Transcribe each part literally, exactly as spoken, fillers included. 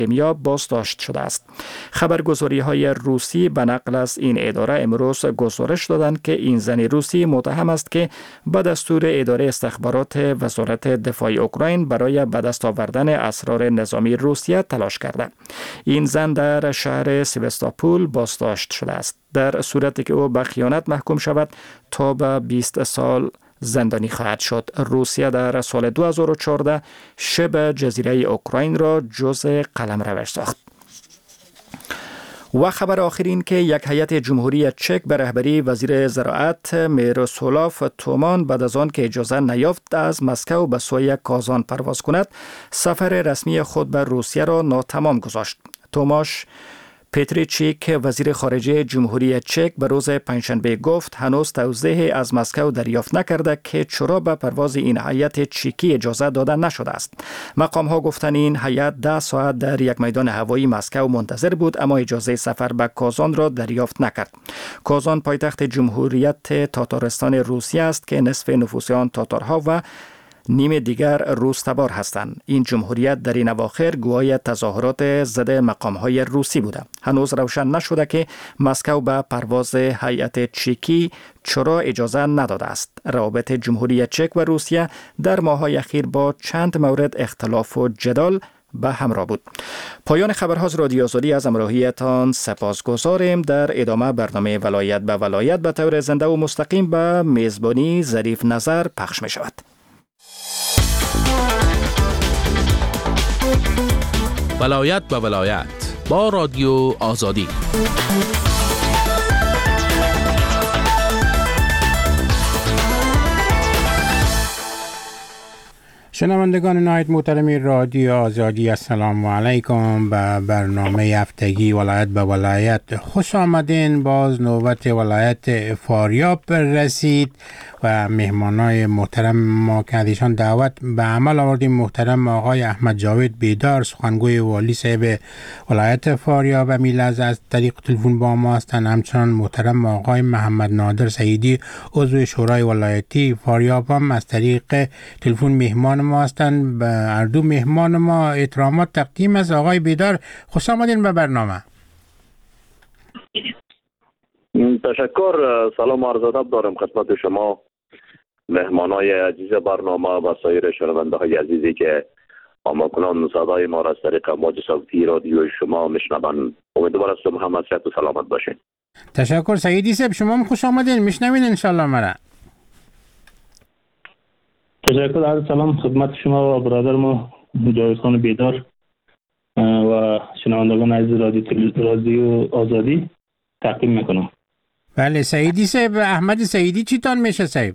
کرایمیا بازداشت شده است. خبرگزاری های روسی به نقل از این اداره امروز گزارش دادند که این زن روسی متهم است که به دستور اداره استخبارات وزارت دفاع اوکراین برای به دست آوردن اسرار نظامی روسیه تلاش کرده. این زن در شهر سیوستاپول بازداشت شده است. در صورتی که او به خیانت محکوم شود تا به بیست سال زندانی خواهد شد. روسیه در سال دو هزار و چهارده شبه جزیره اوکراین را جزء قلمرو ساخت. و خبر آخر این که یک هیئت جمهوری چک به رهبری وزیر زراعت میروسلاو تومان بعد از آن که اجازه نیافت از مسکو به سوی کازان پرواز کند، سفر رسمی خود به روسیه را ناتمام گذاشت. توماش پتریچیک وزیر خارجه جمهوری چک به روز پنجشنبه گفت هنوز توضیح از مسکو دریافت نکرده که چرا به پرواز این هیئت چکی اجازه داده نشده است. مقام ها گفتند این هیئت ده ساعت در یک میدان هوایی مسکو منتظر بود اما اجازه سفر به کازان را دریافت نکرد. کازان پایتخت جمهوریت تاتارستان روسیه است که نصف نفوس آن تاتارها و نیم دیگر روس تبار هستند. این جمهوریت در این اواخر گواه تظاهرات ضد مقام‌های روسی بوده. هنوز روشن نشده که مسکو به پرواز هیئت چکی چرا اجازه نداده است. روابط جمهوری چک و روسیه در ماه‌های اخیر با چند مورد اختلاف و جدال به همراه بود. پایان خبرها از رادیو آزادی از همراهیتان سپاسگزاریم. در ادامه برنامه ولایت به ولایت به طور زنده و مستقیم به میزبانی ظریف نظر پخش می شود. ولایت به ولایت با رادیو آزادی. شنوندگان نهایت محترم رادیو آزادی، السلام علیکم. به برنامه هفتگی ولایت به ولایت خوش آمدین. باز نوبت ولایت فاریاب رسید و مهمانای محترم ما که ازشان دعوت به عمل آوردیم محترم آقای احمد جاوید بیدار، سخنگوی والی صاحب ولایت فاریاب و میلز از طریق تلفن با ما هستند. همچنان محترم آقای محمد نادر سعیدی عضو شورای ولایتی فاریاب هم از طریق تلفن مهمان ما هستند. به هر دو مهمان ما احترامات تقدیم است. آقای بیدار خوش آمدین به برنامه. تشکر. سلام عرض ادب دارم خدمت شما مهمانای عزیز برنامه و سایر شنونده های عزیزی که آماکنان صدای ما را از طریق امواج صوتی رادیو شما میشنوند. امیدوار هستم همه صحت و سلامت باشین. تشکر سعیدی صاحب، شما هم خوش آمدین. میشنوین ان شاء الله مرا. تشکر. عرض سلام خدمت شما و برادر ما جاوید خان بیدار و شنوندگان عزیز رادیو رادیو آزادی تقدیم میکنم. بله سعیدی صاحب، احمد سعیدی چی تان میشه صاحب؟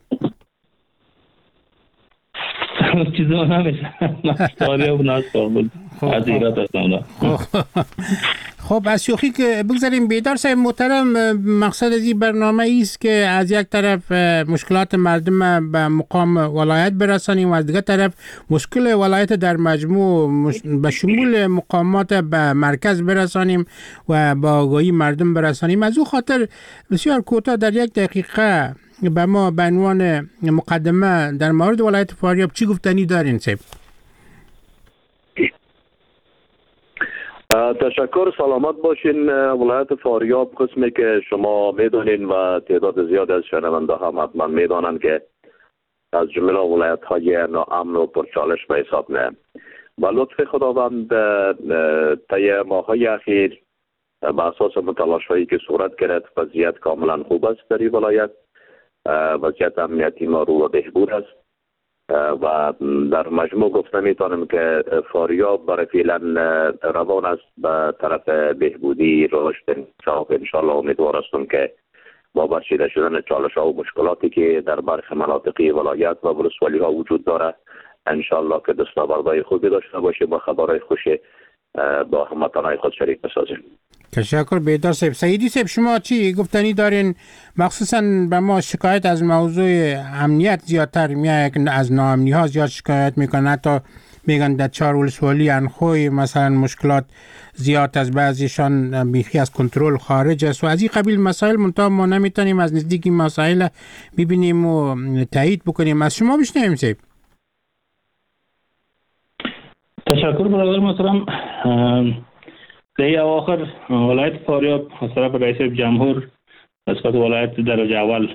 چیزی نمیشه. فاریاب ناز بود. از ایراد هستم. خب از شوخی که بگذاریم بیدار صاحب محترم، مقصد از این برنامه ایست که از یک طرف مشکلات مردم به مقام ولایت برسانیم و از دیگر طرف مشکل ولایت در مجموع به شمول مقامات به مرکز برسانیم و با آگاهی مردم برسانیم. از او خاطر بسیار کوتاه در یک دقیقه به ما به عنوان مقدمه در مورد ولایت فاریاب چی گفتنی دارین صاحب؟ تشکر. سلامت باشین. ولایت فاریاب قسمی که شما میدونین و تعداد زیاد از شنونده هم حتما میدانن که از جمله ولایت های ناامن و پرچالش به حساب میاد و لطف خداوند طی ماه‌های اخیر به اساس متلاش هایی که صورت گرفت وضعیت کاملا خوب است در این ولایت. وضعیت امنیتی ما رو و بهبود است و در مجموع گفته میتونم که فاریاب برای فعلا روان است به طرف بهبودی رشد. انشاءالله امیدوار هستم که با برچیده شدن چالش ها و مشکلاتی که در برخی مناطقی ولایت و ولسوالی ها وجود داره انشاءالله که دستاوردهای خوبی داشته باشیم و خبرهای خوشی با هموطنان خود شریک بسازیم. تشکر بیدار صاحب. سعیدی صاحب شما چی گفتنی دارین؟ مخصوصا به ما شکایت از موضوع امنیت زیادتر میاد، از ناامنی ها زیاد شکایت میکنن، حتی میگن در چهار ولسوالی انخوی مثلا مشکلات زیاد از بعضیشان بیخی از کنترل خارج است و از این قبیل مسائل. منتها ما نمیتونیم از نزدیک این مسائل ببینیم و تایید بکنیم. از شما بشنویم صاحب. تشکر برادر محترم. در اواخر ولایت فاریاب از طرف رئیس جمهور نسبت ولایت درجه اول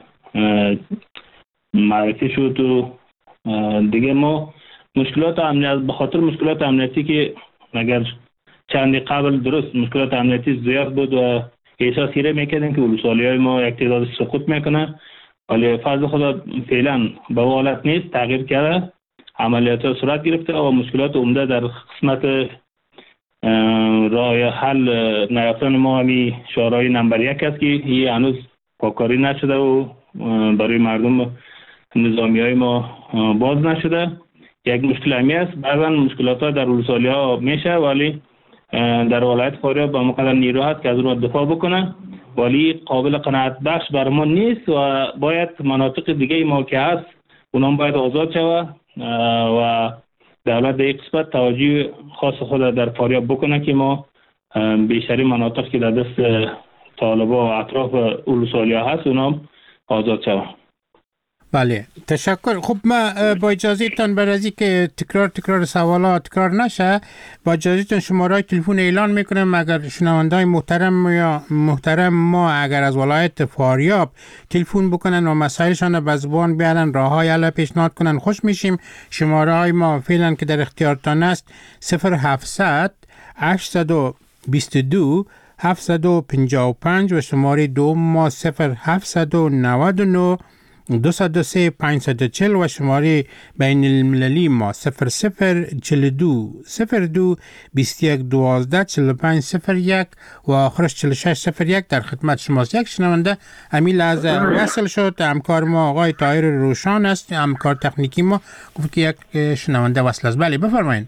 معرفی شد و دیگه ما مشکلات امنیت به خاطر مشکلات امنیتی که اگر چندی قبل درست مشکلات امنیتی زیاد بود و احساس ایره میکردیم که ولسوالی های ما یک تعداد سقوط میکنه، ولی فضل خدا فعلا به حالت نیست، تغییر کرده، عملیات ها صورت گرفته و مشکلات عمده در قسمت راه حل نیافتن ما همی شورای نمبر یک است که این هنوز پاکاری نشده و برای مردم نظامی های ما باز نشده. یک مشکل همی است. بعضا مشکلات ها در ولسوالی ها میشه ولی در ولایت فاریاب با مقدر نیرو هست که از اون دفاع بکنه، ولی قابل قناعت بخش بر ما نیست و باید مناطق دیگه ما که هست اونام باید آزاد شوه و دولت در این قسمت توجه خاص خود در فاریاب بکنه که ما بیشتری مناطق که در دست طالبا و اطراف ولسوالی ها هست اونام آزاد شوه. بله تشکر. خب ما با اجازه تان بر از که تکرار تکرار سوالات تکرار نشه با اجازه تان شماره تلفن اعلان میکنم. اگر شنوندای محترم یا محترم ما اگر از ولایت فاریاب تلفن بکنن و مسائلشان به زبان بیارن، راههای حل پیشنهاد کنن، خوش میشیم. شماره های ما فعلا که در اختیارتان است صفر هفتصد هشتصد و بیست و دو هفتصد و پنجاه و پنج و شماره دوم ما صفر هفتصد و نود و نه دویست و سه پانصد و چهل و شماره بین المللی ما صفر صفر چهل و دو صفر دو بیست و یک دوازده چهل و پنج صفر یک و آخرش چهل و شش صفر یک در خدمت شماست. یک شنونده امی لحظه وصل شد. همکار ما آقای طاهر روشان است، همکار تکنیکی ما گفت که یک شنونده وصل است. بله بفرمایید.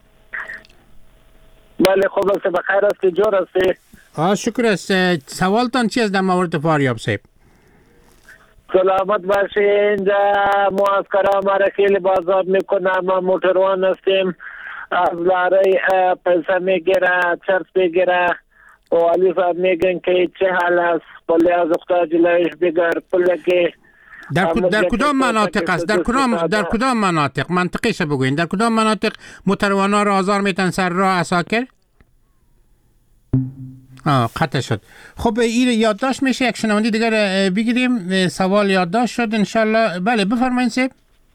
بله خوب است، بخیر است، جور است. آه شکر است. سوالتان چی است در مورد فاریاب صاحب؟ سلامت باشین. معسکرها ما را خیلی بازار میکنه. ما موتروان هستیم، از لاره پیسه میگیره، چرس میگیره. والی صاحب میگن که چه حال است، پلی از اختار جلویش بگر پلی که در در کدام مناطق است؟ در کدام در کدام مناطق؟ منطقیش بگوین. در کدام مناطق موتروان‌ها را آزار میتن سر راه عساکر؟ آه قطع شد. خب این یادداشت میشه یک شنوندی دیگر بگیریم. سوال یادداشت شد انشالله. بله بفرمایید سیب.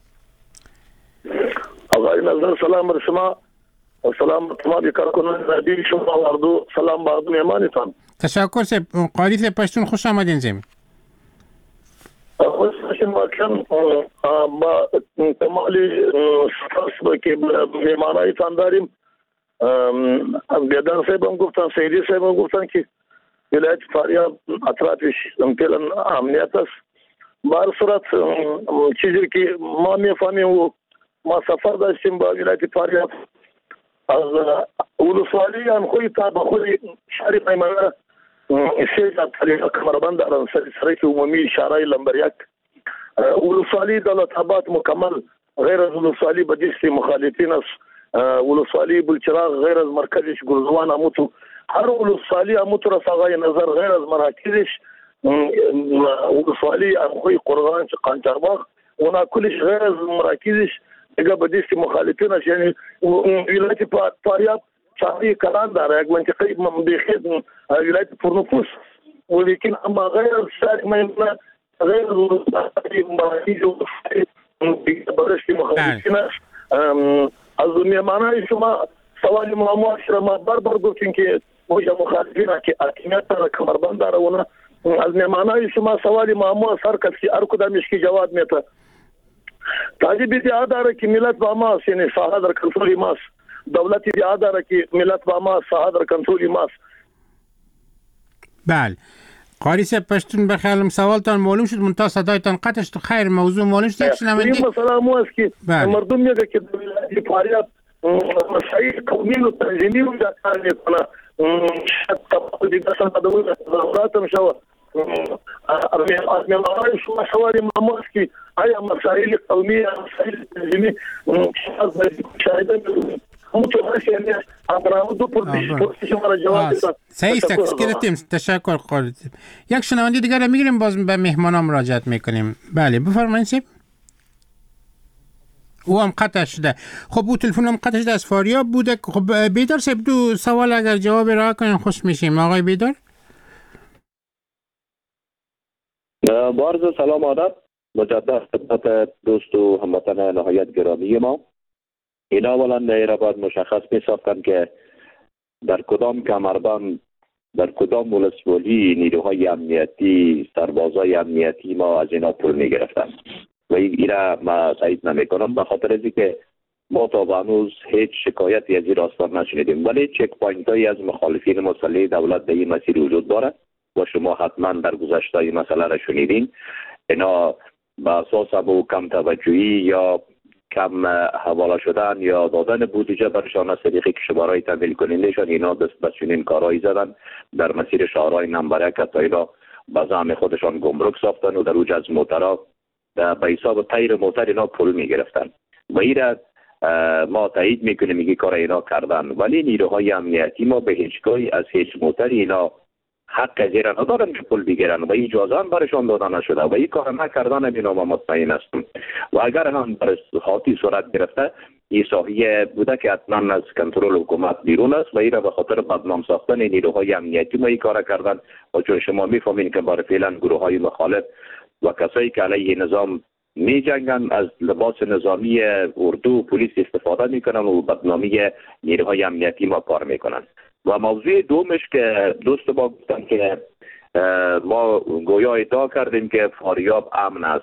آقای نظر سلام بر شما و سلام تمامی کارکنان رادیو شما و اردو. سلام بر مهمانتان. تشکر سیب. قاری سیب پشتون خوش آمدین سیب. خوش باشین واقعا با کمالی سپاس که مهمانایتان داریم. بیادان صاحب هم گفتن، سیدی صاحب هم گفتن که ولایت فاریاب اطرافش فعلا امنیت است. بر صورت چیزی که ما میفهمیم و ما سفر داشتیم با ولایت فاریاب از ولسوالی هم خوی تا به خود شهر پیمانه سیج طریقه کمربند دارن سرک عمومی شهرهای لمبر یک. ولسوالی دولت آباد مکمل غیر از ولسوالی به دست مخالفین است. ولسوالی بلچراغ غیر از مرکزش گلزوان اموتو، هر ولسوالی اموتو را ساقای نظر غیر از مراکزش ولسوالی امخوی قرغان قانچرباغ اونا کلش غیر از مراکزش دیگه به دست مخالفین است. یعنی ولایت فاریاب شهری کلان داره، یک منطقه بخید ولایت پرنفوس ولیکن اما غیر از شهر میمونه غیر از ولسوالی مراکز برشت مخالفین است. از مهمانای شما سوالی معموش را ما بار بار گفتیم که موجه مخالفین که حاکمیت را کمربند داره اونا از مهمانای شما سوالی معموش هر کس که هر کدامش که جواب میده. تعجب ادعا داره که ملت با ما یعنی ساحه در کنترل ماست. دولت ادعا داره که ملت با ما ساحه در کنترل ماست. بله قاری صاحب پشتون بخیالم سوالتان معلوم شد، منتها صدایتان قطع شد. خیر موضوع معلوم شد. یک شنونده این مسئله مو است که مردم میگه که ولایت فاریاب مسائل قومی و تنظیمی رو در کار میکنه. شاید دیگه اصلا بدون ضرورت هم شود. از مهمانای شما سوالی معمول است که آیا مسائل قومی یا مسائل تنظیمی شاید میدونیم صحیح است. گرفتیم. تشکر قاری. یک شنونده دیگر میگیریم باز به مهمانان مراجعت میکنیم. بله بفرمایید سیب. او هم قطع شده. خب او تلفن هم قطع شده، از فاریاب بوده. خب بیدار صاحب دو سوال اگر جواب را کنین خوش میشیم. آقای بیدار. بارز سلام آداب مجدد خدمت دوست و هموطن نهایت گرامی ما. این اولا را باید مشخص می ساختن که در کدام کمربند، در کدام ولسوالی نیروهای امنیتی، سربازای امنیتی ما از اینا پول می گرفتن و این را ما تایید نمی کنم، به خاطر از که ما تا به هنوز هیچ شکایتی از این راستان نشنیدیم. ولی چک پوینت هایی از مخالفین مسلح دولت در این مسیر وجود داره و شما حتما در گذشته این مسئله را شنیدین. اینا به اساس ابو کم توجهی یا کم حواله شدن یا دادن بودجه برشان از طریقی که شمارای تمویل کنندشان اینا دست به چنین کارهایی زدن در مسیر شهرهای نمبر یک تا اینا به زعم خودشان گمرک ساختن و در اوج از موترها به حساب تیر موتر اینا پول می گرفتن و این را ما تایید میکنیم میگی کار اینا کردن. ولی نیروهای امنیتی ما به هیچگاهی از هیچ موتر اینا حق از ایران ندارن که پول بگیرن و این اجازه هم برشان داده نشده و این کار نکردن بینا ما مطمئن هستم. و اگر هم در حاتی صورت گرفته این ساحیه بوده که حتما از کنترل حکومت بیرون است و این را به خاطر بدنام ساختن نیروهای امنیتی ما این کار کردن. و چون شما میفهمین که برای فعلا گروه های مخالف و کسایی که علیه نظام می جنگن از لباس نظامی اردو و پلیس استفاده میکنن و بدنامی نیروهای امنیتی ما کار میکنن. و موضوع دومش که دوست ما گفتن که ما گویا ادعا کردیم که فاریاب امن است.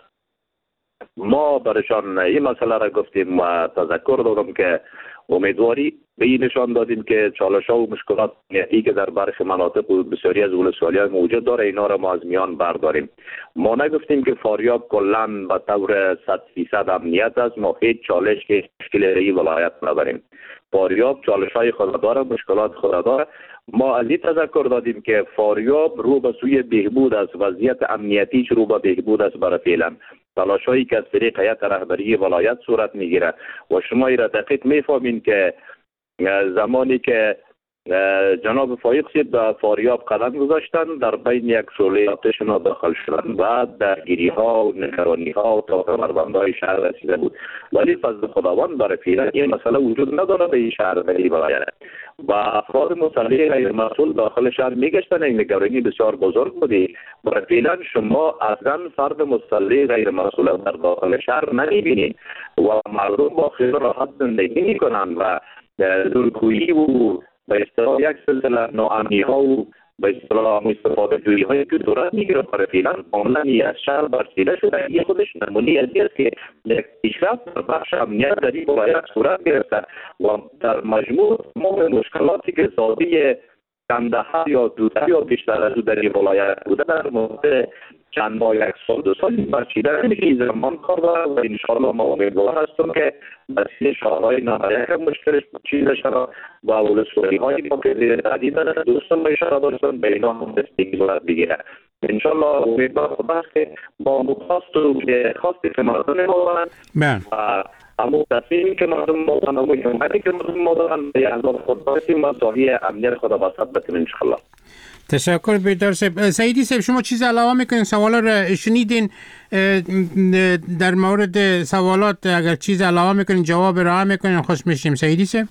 ما برشان این مسئله را گفتیم و تذکر دادم که امیدواری به این نشان دادیم که چالش‌ها و مشکلات امنیتی که در برخی مناطق و بسیاری از ولسوالی‌ها موجود داره اینا را ما از میان برداریم. ما نگفتیم که فاریاب کلاً به طور صد فیصد امنیت است. ما هیچ چالش که مشکل این ولایت نداریم. فاریاب چالش‌های خود داره، مشکلات خود داره. ما از این تذکر دادیم که فاریاب رو به سوی بهبود است، وضعیت امنیتیش رو به بهبود است. برای فعلا تلاش‌هایی که از طریق هیئت رهبری ولایت صورت میگیره و شما را دقیق میفهمین که زمانی که جناب فایق سید به فاریاب قدم گذاشتن در بین یک شعله آتش‌ها داخل شدن و درگیری ها و نگرانی ها و تا کمربندهای شهر رسیده بود. ولی فضل خداوند برای فعلا این مسئله وجود نداره به این شهر بری ولایت و افراد مسلح غیر مسئول داخل شهر میگشتن. این نگرانی بسیار بزرگ بودی. برای فعلا شما اصلا فرد مسلح غیر مسئول در داخل شهر نمیبینید و مردم با خیال راحت زندگی میکنن و دورگویی و به اصطلاح یک سلسله ناامنی ها و به اصطلاح استفاده جویی هایی که دورت میگیره. برای فعلا کاملا از شهر برسیده شده. این خودش نمونه از است که یک پیشرفت در بخش امنیت در این ولایت صورت گرفته و در مجموع تمام مشکلاتی که زاده کنده‌ها یا دوده یا بیشتر از در این ولایت بوده در مورد چند ماه یک سال دو سال برچیده نمیشه. این زمان کار داره و انشاءالله ما امیدوار هستم که مسیر شهرهای نهایت مشکلش چیزه شده و ولسوالی های ما که زیر تعدید دارن دوستان ما اشاره دارستان به اینا هم دستی صورت بگیره. انشاءالله امیدوار خدا است که با مخواست و خواست که مردم ما دارن و اما تصمیمی که مردم ما دارن و حمایتی که مردم ما دارن به احضار خود باشیم و ساحی امنیت خدا بسط بتیم انشاءالله. تشکر بیدار صاحب. سعیدی صاحب شما چیز علاوه میکنین؟ سوالا را شنیدین، در مورد سوالات اگر چیز علاوه میکنین جواب را میکنین خوش میشیم. سعیدی صاحب.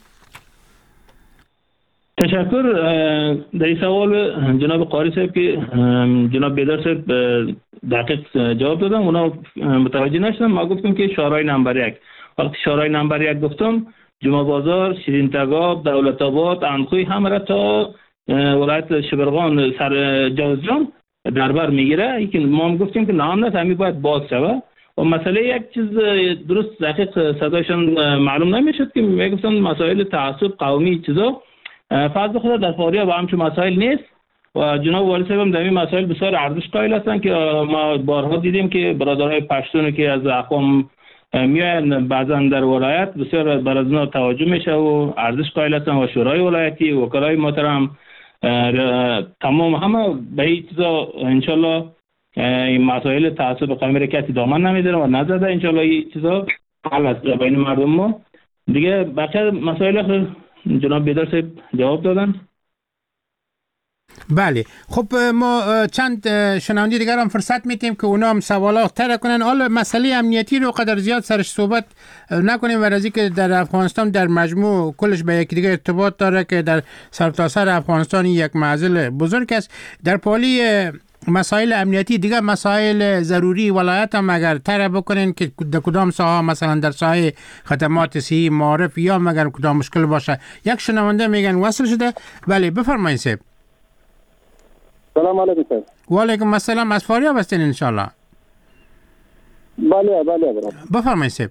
تشکر. در این سوال جناب قاری صاحب که جناب بیدار صاحب دقیق جواب دادم اونا متوجه نشدم. ما گفتم که شورای نمبر یک. وقتی شورای نمبر یک گفتم جمعه بازار، شیرین تگاب، دولت آباد، اندخوی همه را تا ولایت شبرغان سر جوزجان در بر میگیره. که ما هم گفتیم که نام نه همین باید باز شوه و مسئله یک چیز درست دقیق صدایشان معلوم نمیشد که میگفتن مسائل تعصب قومی چیزا فضل خدا در فاریاب همچون مسائل نیست و جناب والی صاحب هم در این مسائل بسیار ارزش قائل هستن که ما بارها دیدیم که برادرای پشتون که از اقوام میاین بعضا در ولایت بسیار بر از اونا توجه میشه و ارزش قائل هستن و شورای ولایتی و وکلای محترم تمام همه به این چیزا انشالله این مسائل تعصب قومی را کسی دامن نمیداره و نزده انشالله این چیزا حل است بین مردم ما. دیگه بقیه مسائل جناب بیدار صاحب جواب دادن. بله خب ما چند شنونده دیگر هم فرصت میتیم که اونا هم سوالات طرح کنن. حالا مسئله امنیتی رو قدر زیاد سرش صحبت نکنیم و از که در افغانستان در مجموع کلش به یکی دیگه ارتباط داره که در سرتاسر افغانستان یک معضل بزرگ است. در پالی مسائل امنیتی دیگه مسائل ضروری ولایت هم اگر طرح بکنین که در کدام ساحه، مثلا در ساحه خدمات صحی، معارف یا مگر کدام مشکل باشه. یک شنونده میگن وصل شده. بله بفرمایید صاحب. سلام علیکم. و علیکم السلام. از فاریاب هستین ان شاء الله؟ بله بله برام. بفرمایید صاحب.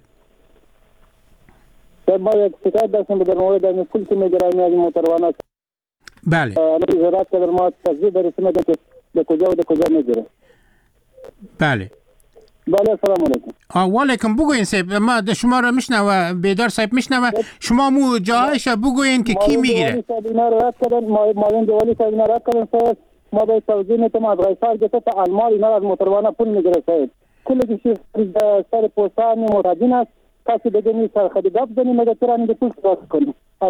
ما یک شکایت داشتیم در مورد این پول که میگیرن از موتروانه. بله. الان وزارت در ما تصدیق برسونه که به کجا و به کجا میگیره. بله. بله سلام علیکم. آه و علیکم. بگوین صاحب، ما شما را میشنوه، بیدار صاحب میشنوه. شما مو جایش بگوین که کی میگیره. اینا رو رد کردن، ما ما این جوالی صاحب اینا رد کردن. ما به توضیح میتونم از غیصار گفته تا المال اینا از موتروانه پول میگیره صاحب. کلی که سر پوستان متدین است، کسی دیگه نیست خیلی گپ زنیم مگه چرا این پول خلاص کنیم.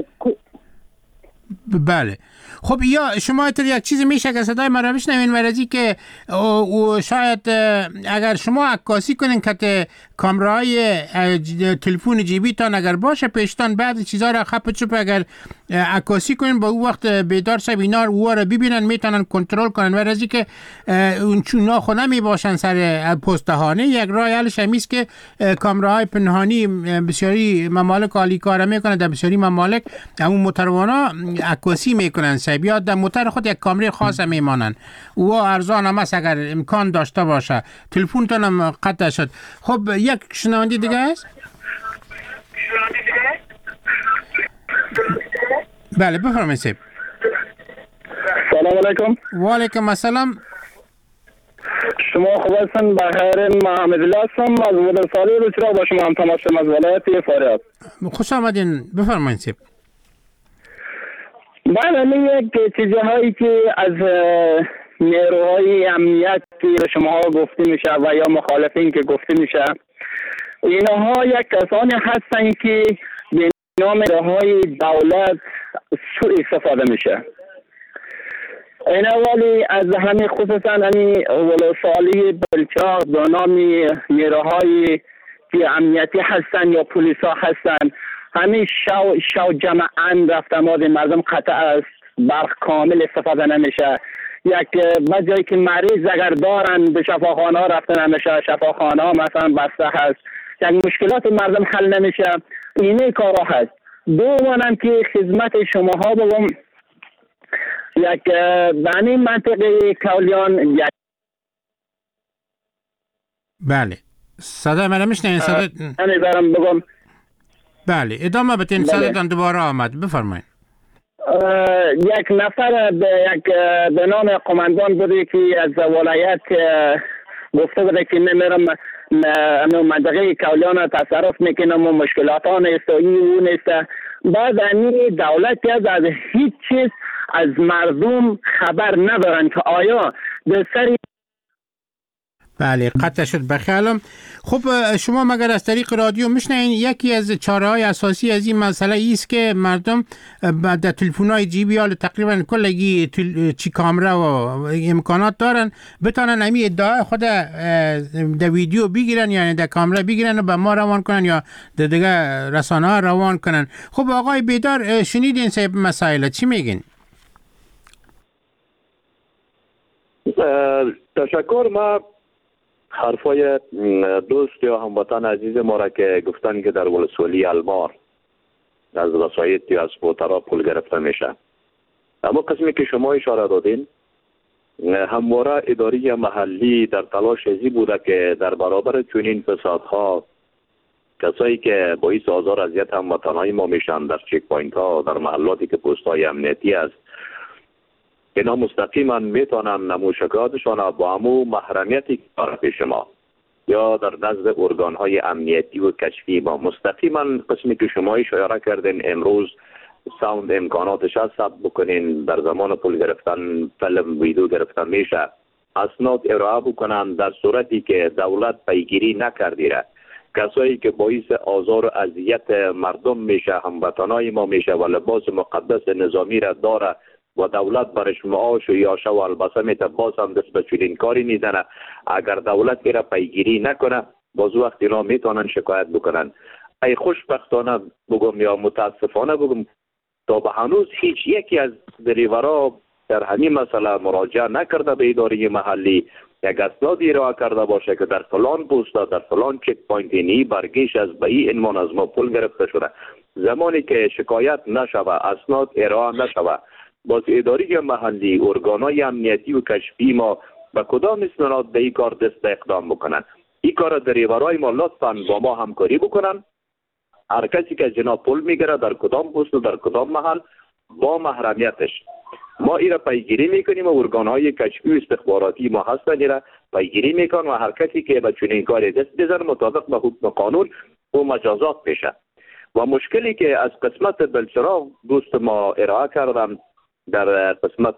بله. خب یا شما تر یک چیز میشه که صدای ما را بشنوین ورزی که و شاید اگر شما عکاسی کنین که کامرای تلفن جیبی تان اگر باشه پیشتان بعد چیزا را خپ چپ اگر عکاسی کنین با اون وقت بیدار صاحب اینا رو رو ببینن میتونن کنترل کنن ورزی که اون چون ناخو نمی باشن سر پستهانه. یک راه حلش همیست که کامراهای پنهانی بسیاری ممالک عالی کار میکنه، در بسیاری ممالک همون موتروانا عکاسی میکنن صاحب، یا در موتر خود یک کامره خاص میمانن و ارزان هم است اگر امکان داشته باشه. تلفن تونم قطع شد. خب یک شنونده دیگه است. بله بفرمایید صاحب. سلام علیکم. و علیکم السلام. شما خوب هستن؟ بخیر. محمد الله هستم از مدرسالی روچرا با شما هم تماس شدم از ولایت فاریاب. خوش آمدین. بفرمایید صاحب. بله من یک چیزهایی که از نیروهای امنیت که شما گفته میشه و یا مخالفین که گفته میشه، اینها یک کسانی هستن که به نام نیروهای دولت سوء استفاده میشه. این اولی از همین خصوصا همین ولسوالی بلچاق به نام نیروهای که امنیتی هستن یا پلیس ها هستن، همین شو شو جمعاً رفتماد مردم قطع است، برق کامل استفاده نمیشه. یک بجایی که مریض اگر دارن به شفاخانه ها رفته نمیشه، شفاخانه ها مثلا بسته هست، یک مشکلات مردم حل نمیشه. اینه کارا هست. دومانم که خدمت شما ها بگم، یک بانی منطقه کولیان یک بله صدا من میشنین صدا نمیذارم بگم. بله ادامه بدین. صداتون دوباره آمد. بفرمایید. یک نفر به یک به نام قماندان بوده که از ولایت گفته بوده که نمیرم منطقه کولیان تصرف میکنم و مشکلات ها نیست و این او نیست. بعد این دولت از هیچ چیز از مردم خبر ندارن که آیا به سری. بله قطع شد بخیالم. خب شما مگر از طریق رادیو میشنین یکی از چاره‌های اساسی از این مسئله است که مردم در تلفن‌های جیبی ها تقریبا کلگی چی کامره و امکانات دارن بتونن همین ادعای خود در ویدیو بگیرن، یعنی در کامره بگیرن و به ما روان کنن یا در دیگه رسانه ها روان کنن. خب آقای بیدار شنیدین صاحب مسائل چی میگین؟ تشکر. ما حرفای دوست یا هموطن عزیز ما را که گفتن که در ولسوالی المار از وسایط یا از موترها پول گرفته میشه، اما قسمی که شما اشاره دادین همواره اداری محلی در تلاش ازی بوده که در برابر چنین فسادها کسایی که باعث آزار اذیت هموطنهای ما میشن در چک پوینت ها در محلاتی که پست‌های امنیتی است، اینا مستقیما میتونن نمایشگاهشان با همو محرمیتی که داره پیش ما یا در نزد ارگان های امنیتی و کشفی ما مستقیما قسمی که شما اشاره کردین امروز ساوند امکاناتش هست ثبت بکنین، در زمان پول گرفتن فیلم ویدیو گرفتن میشه، اسناد ارائه بکنن. در صورتی که دولت پیگیری نکردیره کسایی که باعث آزار و اذیت مردم میشه هموطنای ما میشه و لباس مقدس نظامی را داره و دولت برش معاش و یاشه و البسه میته باز هم دست به چنین کاری میزنه. اگر دولت ایره پیگیری نکنه باز وقت اینا میتونن شکایت بکنن. ای خوشبختانه بگم یا متاسفانه بگم تا به هنوز هیچ یکی از دریورها در همین مسئله مراجعه نکرده به اداره محلی، یک اسنادی ارائه کرده باشه که در فلان پست در فلان چک پوینت اینی برگیش از به این عنوان از ما پول گرفته شده. زمانی که شکایت نشوه، اسناد ارائه نشوه، باز اداره محلی، ارگانهای امنیتی و کشفی ما به کدام استناد به این کار دست اقدام بکنن؟ این کار دریورای ما لطفاً با ما همکاری بکنن. هر کسی که جناب پول میگیره در کدام پست و در کدام محل با محرمیتش ما ایره پیگیری میکنیم و ارگانهای کشفی و استخباراتی ما هستن ایره پیگیری میکنن و هر کسی که به چنین کاری دست بزنه مطابق به حکم قانون و مجازات بشه. و مشکلی که از قسمت بلچراغ دوست ما ارائه کردم در قسمت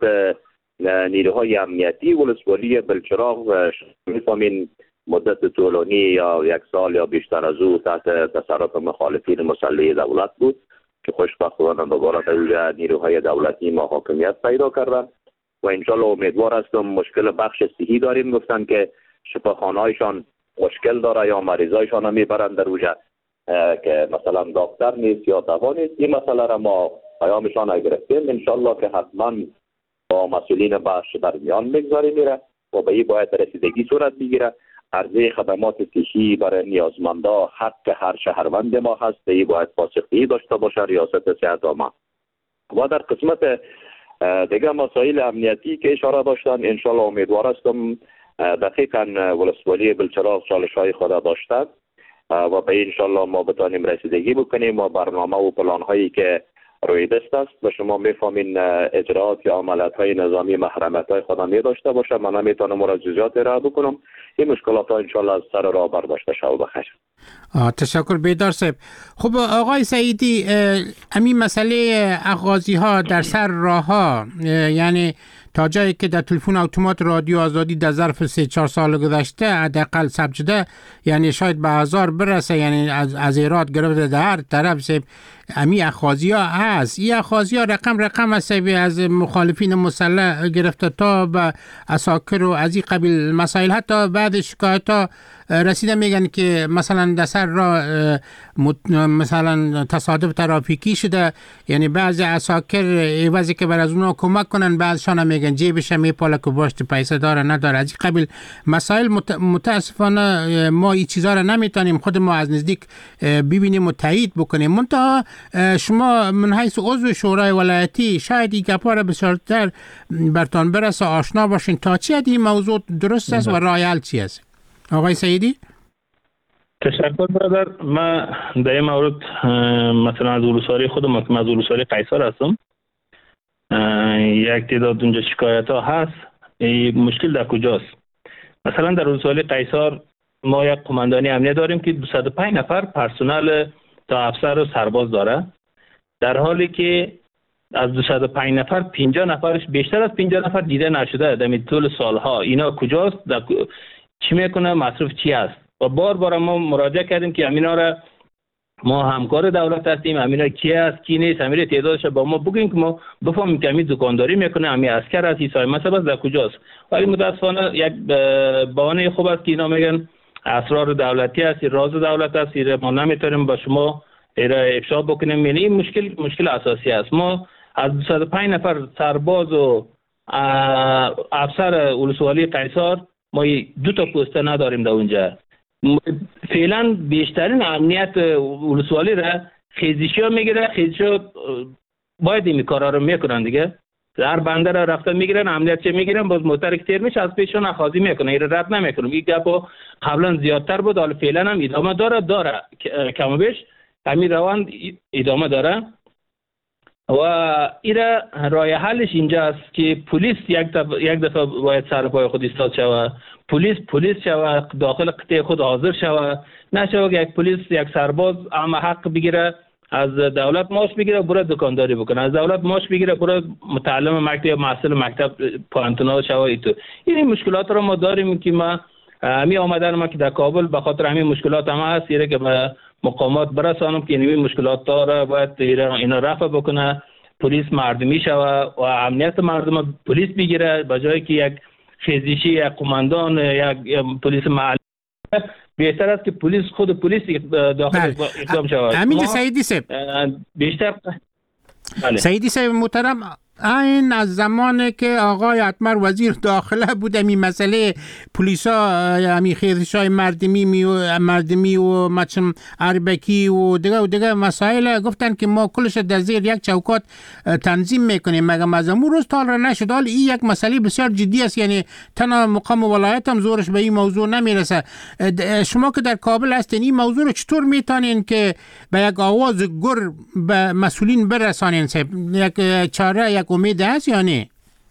نیروهای امنیتی ولسوالی بلچراغ، میفهمین مدت طولانی یا یک سال یا بیشتر از او تحت تصرف مخالفین مسلح دولت بود که خوشبختانه دوباره در نیروهای دولتی ما حاکمیت پیدا کردن و انشالله امیدوار هستم. مشکل بخش صحی داریم، گفتن که شفاخانه‌هایشان مشکل داره یا مریضایشان هم میبرن در اوجه که مثلا دکتر نیست یا دوا نیست. این مسئله را ما پیامشان گرفتیم، انشالله که حتما با مسئولین بخش در میان میگذاریم میره و به این باید رسیدگی صورت بگیره. عرضه خدمات صحی برای نیازمندا حق هر شهروند ما هست، به این باید پاسخگویی داشته باشه ریاست صحت عامه. و در قسمت دیگه مسائل امنیتی که اشاره داشتن، انشالله امیدوار هستم دقیقاً ولسوالی بلچراغ چالش‌های خود داشته و به انشالله ما بتانیم رسیدگی بکنیم و برنامه و پلان هایی که روی دست است و شما میفهمین اجرات یا عملیات های نظامی محرمیت های خودم می داشته باشه. من نمیتونم مراجعات ارائه بکنم. این مشکلات ها انشالله از سر راه برداشته شود. بخیر. تشکر بیدار صاحب. خب آقای سعیدی، همین مسئله اغاضی ها در سر راه ها، یعنی تا جایی که در تلفن اتومات رادیو آزادی در ظرف سه چهار سال گذشته حداقل ثبت شده، یعنی شاید به هزار برسه، یعنی از از ایراد گرفته در هر طرف سه امی اخاذی ها هست. این اخاذی ها رقم رقم است، از مخالفین مسلح گرفته تا به عساکر و از این قبیل مسائل. حتی بعد شکایت ها رسیده میگن که مثلا در سر را مثلا تصادف ترافیکی شده، یعنی بعضی عساکر عوضی که بر از اونا کمک کنن بعضشان میگن جیبش میپاله که باشت پیسه داره نداره. از این قبیل مسائل متاسفانه ما این چیزا را نمیتونیم خود ما از نزدیک ببینیم و تایید بکنیم. منتها شما من حیث عضو شورای ولایتی شاید این گپا را بسیارتر برتان برسه، آشنا باشین تا چی این موضوع درست است و راه حل چی است. آقای سعیدی؟ تشکر برادر. من در این مورد مثلا از ولسوالی خودم که از ولسوالی قیصر هستم، یک تعداد اونجا شکایت ها هست. مشکل در کجاست؟ مثلا در ولسوالی قیصر ما یک قماندانی امنیت داریم که دویست و پنج نفر پرسنل تا افسر و سرباز داره، در حالی که از دویست و پنج نفر پنجاه نفرش بیشتر از پنجاه نفر دیده نشده در طول سالها. اینا کجاست؟ چی میکنه؟ مصرف چی است؟ و بار بار ما مراجعه کردیم که امینا را ما همکار دولت هستیم، امینا کی است کی نیست، امینا تعدادش با ما بگیم که ما بفهمیم که امین دکانداری میکنه، امین عسکر است، ایسای مثلا در کجاست. ولی متاسفانه یک بهانه خوب است که اینا میگن اسرار دولتی است، راز دولت است، ما نمیتونیم با شما ایره افشا بکنیم. یعنی این مشکل مشکل اساسی است. ما از دویست و پنج نفر سرباز و افسر ولسوالی قیصر ما دو تا پست نداریم در اونجا. فعلا بیشترین امنیت ولسوالی را خیزشی ها میگیره، خیزشی ها باید این کارا رو میکنن دیگه. هر بنده را رفته میگیرن، امنیت چه میگیرن، باز موتر کتیر میشه از پیشون اخاذی میکنه. این رد نمیکنم. این گپا قبلا زیادتر بود، حالا فعلا هم ادامه داره داره کم و بیش همین روند ادامه داره. و ایره راه حلش اینجا است که پلیس یک دفعه یک دفعه باید سر پای خود ایستاد شود، پلیس پلیس شود، داخل قطعه خود حاضر شود، نشود یک پلیس یک سرباز اما حق بگیره از دولت ماش بگیره برای دکانداری بکنه، از دولت ماش بگیره برای متعلم مکتب یا محصل مکتب پانتونا شود. تو این مشکلات رو ما داریم که ما همین آمدن ما که در کابل به خاطر همین مشکلات هم هست ایره که مقامات برسانم که این مشکلات را باید اینا رفع بکنه. پلیس مردمی شود و امنیت مردم پلیس بگیره، به جایی که یک خیزشی یک قماندان یک پلیس محلی، بهتر است که پلیس خود پلیس داخل اقدام شود. همین سعیدی صاحب بیشتر بله. سعیدی صاحب محترم، این از زمانی که آقای اتمر وزیر داخله بود می مسئله پلیسا همی خیزشای مردمی می و مردمی و مچم اربکی و دیگه و دیگه مسائل گفتن که ما کلش در زیر یک چوکات تنظیم میکنیم، مگه از امون روز تا حالا نشد. حال این یک مسئله بسیار جدی است، یعنی تنها مقام ولایت هم زورش به این موضوع نمیرسه. شما که در کابل هستین این موضوع رو چطور میتونین که به یک آواز گر به مسئولین برسانین؟ یک چاره یک امید هست یا نه؟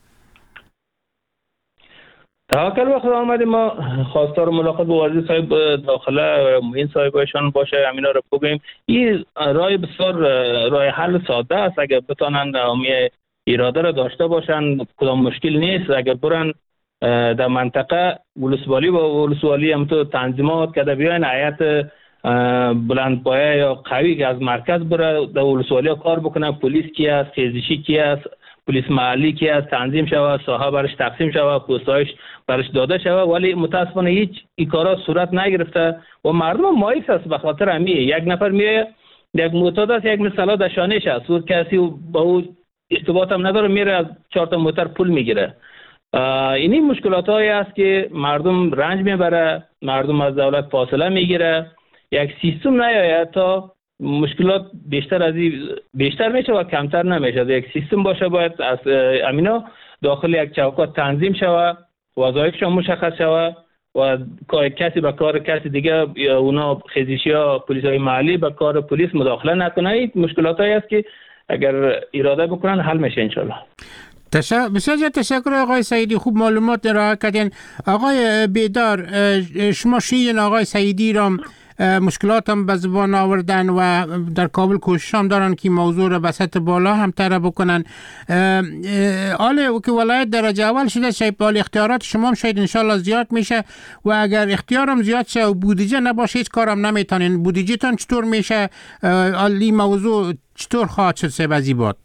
توکل وقت آمدیم ما خواستار ملاقات با وزیر صاحب داخله این صاحبشان باشه، همینا رو بگیم. این راه بسیار راه حل ساده است، اگر بتانن همی اراده رو داشته باشن کدام مشکل نیست. اگر برن در منطقه ولسوالی و ولسوالی هم تو تنظیمات که بیاین هیئت بلندپایه یا قوی که از مرکز بره در ولسوالی کار بکنه، پلیس کی است، خیزشی کی است، پلیس محلی کی است، تنظیم شود، ساحه برش تقسیم شود، پستایش برش داده شود. ولی متاسفانه هیچ این کارا صورت نگرفته و مردم مایوس است. به خاطر همیه یک نفر میره یک معتاد است، یک مثلا در شانش است و کسی با او ارتباط هم نداره، میره از چهار تا موتر پول میگیره. اینی مشکلات هایی است که مردم رنج میبره، مردم از دولت فاصله میگیره. یک سیستم نیاید تا مشکلات بیشتر از این بیشتر میشه و کمتر نمیشه. یک سیستم باشه، باید از امینا داخل یک چوکات تنظیم شود، وظایفشون مشخص شود و کسی به کار کسی دیگه یا اونا خیزشی ها پلیس های محلی به کار پلیس مداخله نکنه. این مشکلات هایی است که اگر اراده بکنن حل میشه انشالله. تشکر بسیار تشکر آقای سعیدی، خوب معلومات ارائه کردین. آقای بیدار، شما شنیدین آقای سعیدی را مشکلات هم به زبان آوردن و در کابل کوشش هم دارن که موضوع را به سطح بالا هم طرح بکنن. حالا که ولایت درجه اول شده، شاید اختیارات شما هم شاید انشالله زیاد میشه و اگر اختیارم زیاد شه و بودجه نباشه هیچ کارم نمیتونین. بودجه تان چطور میشه؟ این موضوع چطور خواهد شد سه بزیبات؟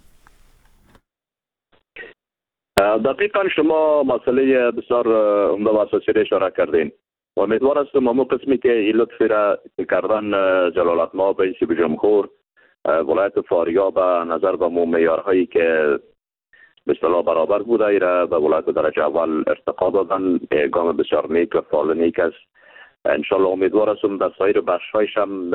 دقیقا شما مسئله بسیار عمده و اساسی را اشاره کردین. امیدوار هستم همون قسمی که این لطفی را کردن جلالتمآب رئیس جمهور ولایت فاریاب نظر به مو معیارهایی که به اصطلاح برابر بوده ای را به ولایت درجه اول ارتقا دادن، گام بسیار نیک و فعال نیک است. انشالله امیدوار هستم در سایر بخش‌هایش هم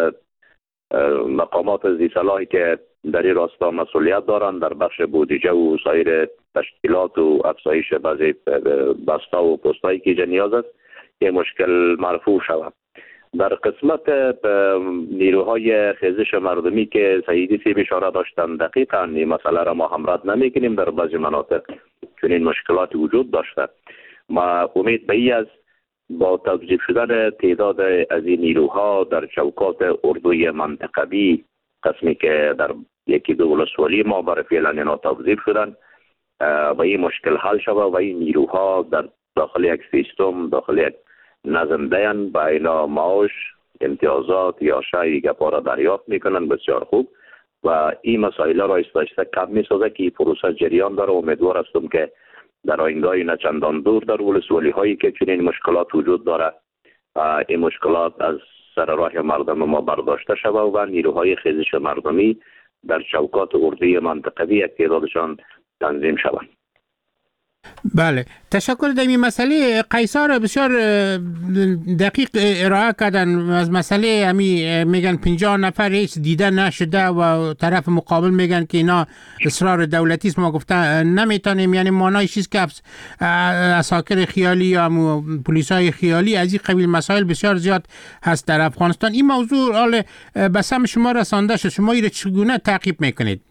مقامات ذی صلاحی که در این راستا مسئولیت دارند در بخش بودجه و سایر تشکیلات و افزایش بعضی بستا و پستایی که نیاز است که مشکل مرفوع شود. در قسمت نیروهای خیزش مردمی که سعیدی سی اشاره داشتن، دقیقاً این مسئله را ما هم رد نمی‌کنیم. در بعضی مناطق چون این مشکلات وجود داشته، ما امید به این است با توظیف شدن تعداد از این نیروها در چوکات اردوی منطقوی قسمی که در یکی دو ولسوالی ما برای فعلا اینا توظیف شدن و این مشکل حل شود و این نیروها در داخل یک سیستم داخل یک نظم دیان با اینا معاش، امتیازات یا شایی گپا را دریافت میکنن. بسیار خوب و این مسائل را استایسته کم میسازه که این پروسه جریان داره. امیدوار هستم که در آینده نه چندان دور در ولسوالی هایی که چنین مشکلات وجود داره این مشکلات از سر راه مردم ما برداشته شود و نیروهای خیزش مردمی در چوکات اردوی منطقوی یک تعدادشان تنظیم شوند. بله، تشکر. در این مسئله قیصر بسیار دقیق ارائه کردن. از مسئله همی میگن پنجاه نفر هیچ دیده نشده و طرف مقابل میگن که اینا اصرار دولتی است. ما گفتن نمیتونیم، یعنی مانای چیز که اساکر خیالی یا پلیسای خیالی از این قبیل مسائل بسیار زیاد هست در افغانستان. این موضوع حال به سمع شما رسانده شد، شما این چگونه تعقیب میکنید؟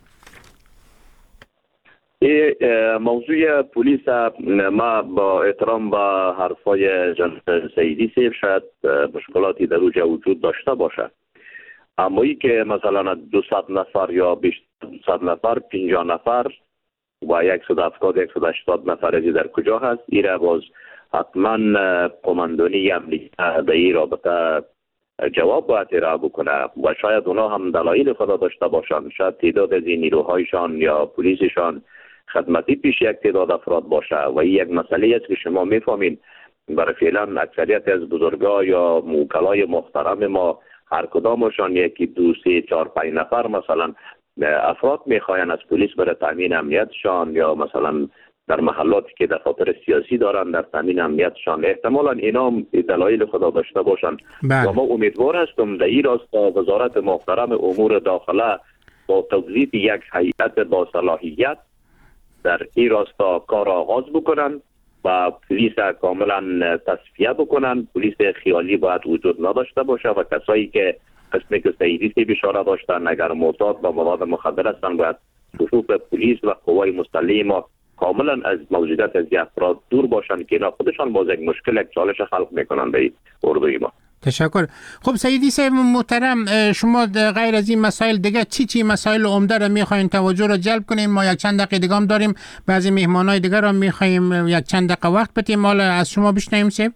موضوع پلیس ما با احترام با حرفای جناب سعیدی سیف شاید مشکلاتی در اوجه وجود داشته باشه، اما ای که مثلا دویست نفر یا بیشتر صد نفر، پنجاه نفر و صد و هفتاد صد و هشتاد نفر ازی در کجا هست، این را باز حتما قماندانی امنیت در این رابطه جواب باید ارائه بکنه و شاید اونا هم دلایل خود داشته باشند. شاید تعداد از این نیروهایشان یا پلیسشان خدمتی پیش یک تعداد افراد باشه و این یک مسئله است که شما میفهمین. برای فعلا اکثریت از بزرگا یا موکلای محترم ما هر کدامشان یکی دو سه چهار پنج نفر مثلا افراد میخواین از پلیس برای تامین امنیتشان یا مثلا در محلاتی که دفاتر سیاسی دارن در تامین امنیتشان. احتمالا اینا دلایل خدا داشته باشند و ما امیدوار هستم در این راستا وزارت محترم امور داخله با توظیف یک هیئت با صلاحیت در این راستا کار آغاز بکنن و پلیس کاملا تصفیه بکنن. پلیس خیالی باید وجود نداشته باشه و کسایی که قسمی که سیدی سی بشاره داشتن اگر معتاد و مواد مخدر هستن باید صفوف پلیس و قوای مسلح ما کاملا از موجودیت از افراد دور باشن که اینا خودشان باز یک مشکل یک چالش خلق میکنن به اردوی ما. تشکر. خب سیدی صاحب محترم، شما غیر از این مسائل دیگه چی چی مسائل عمده رو میخواین توجه رو جلب کنیم؟ ما یک چند دقیقه دیگه هم داریم، بعضی مهمانای دیگه رو میخوایم یک چند دقیقه وقت بدیم. حالا از شما بشنویم صاحب.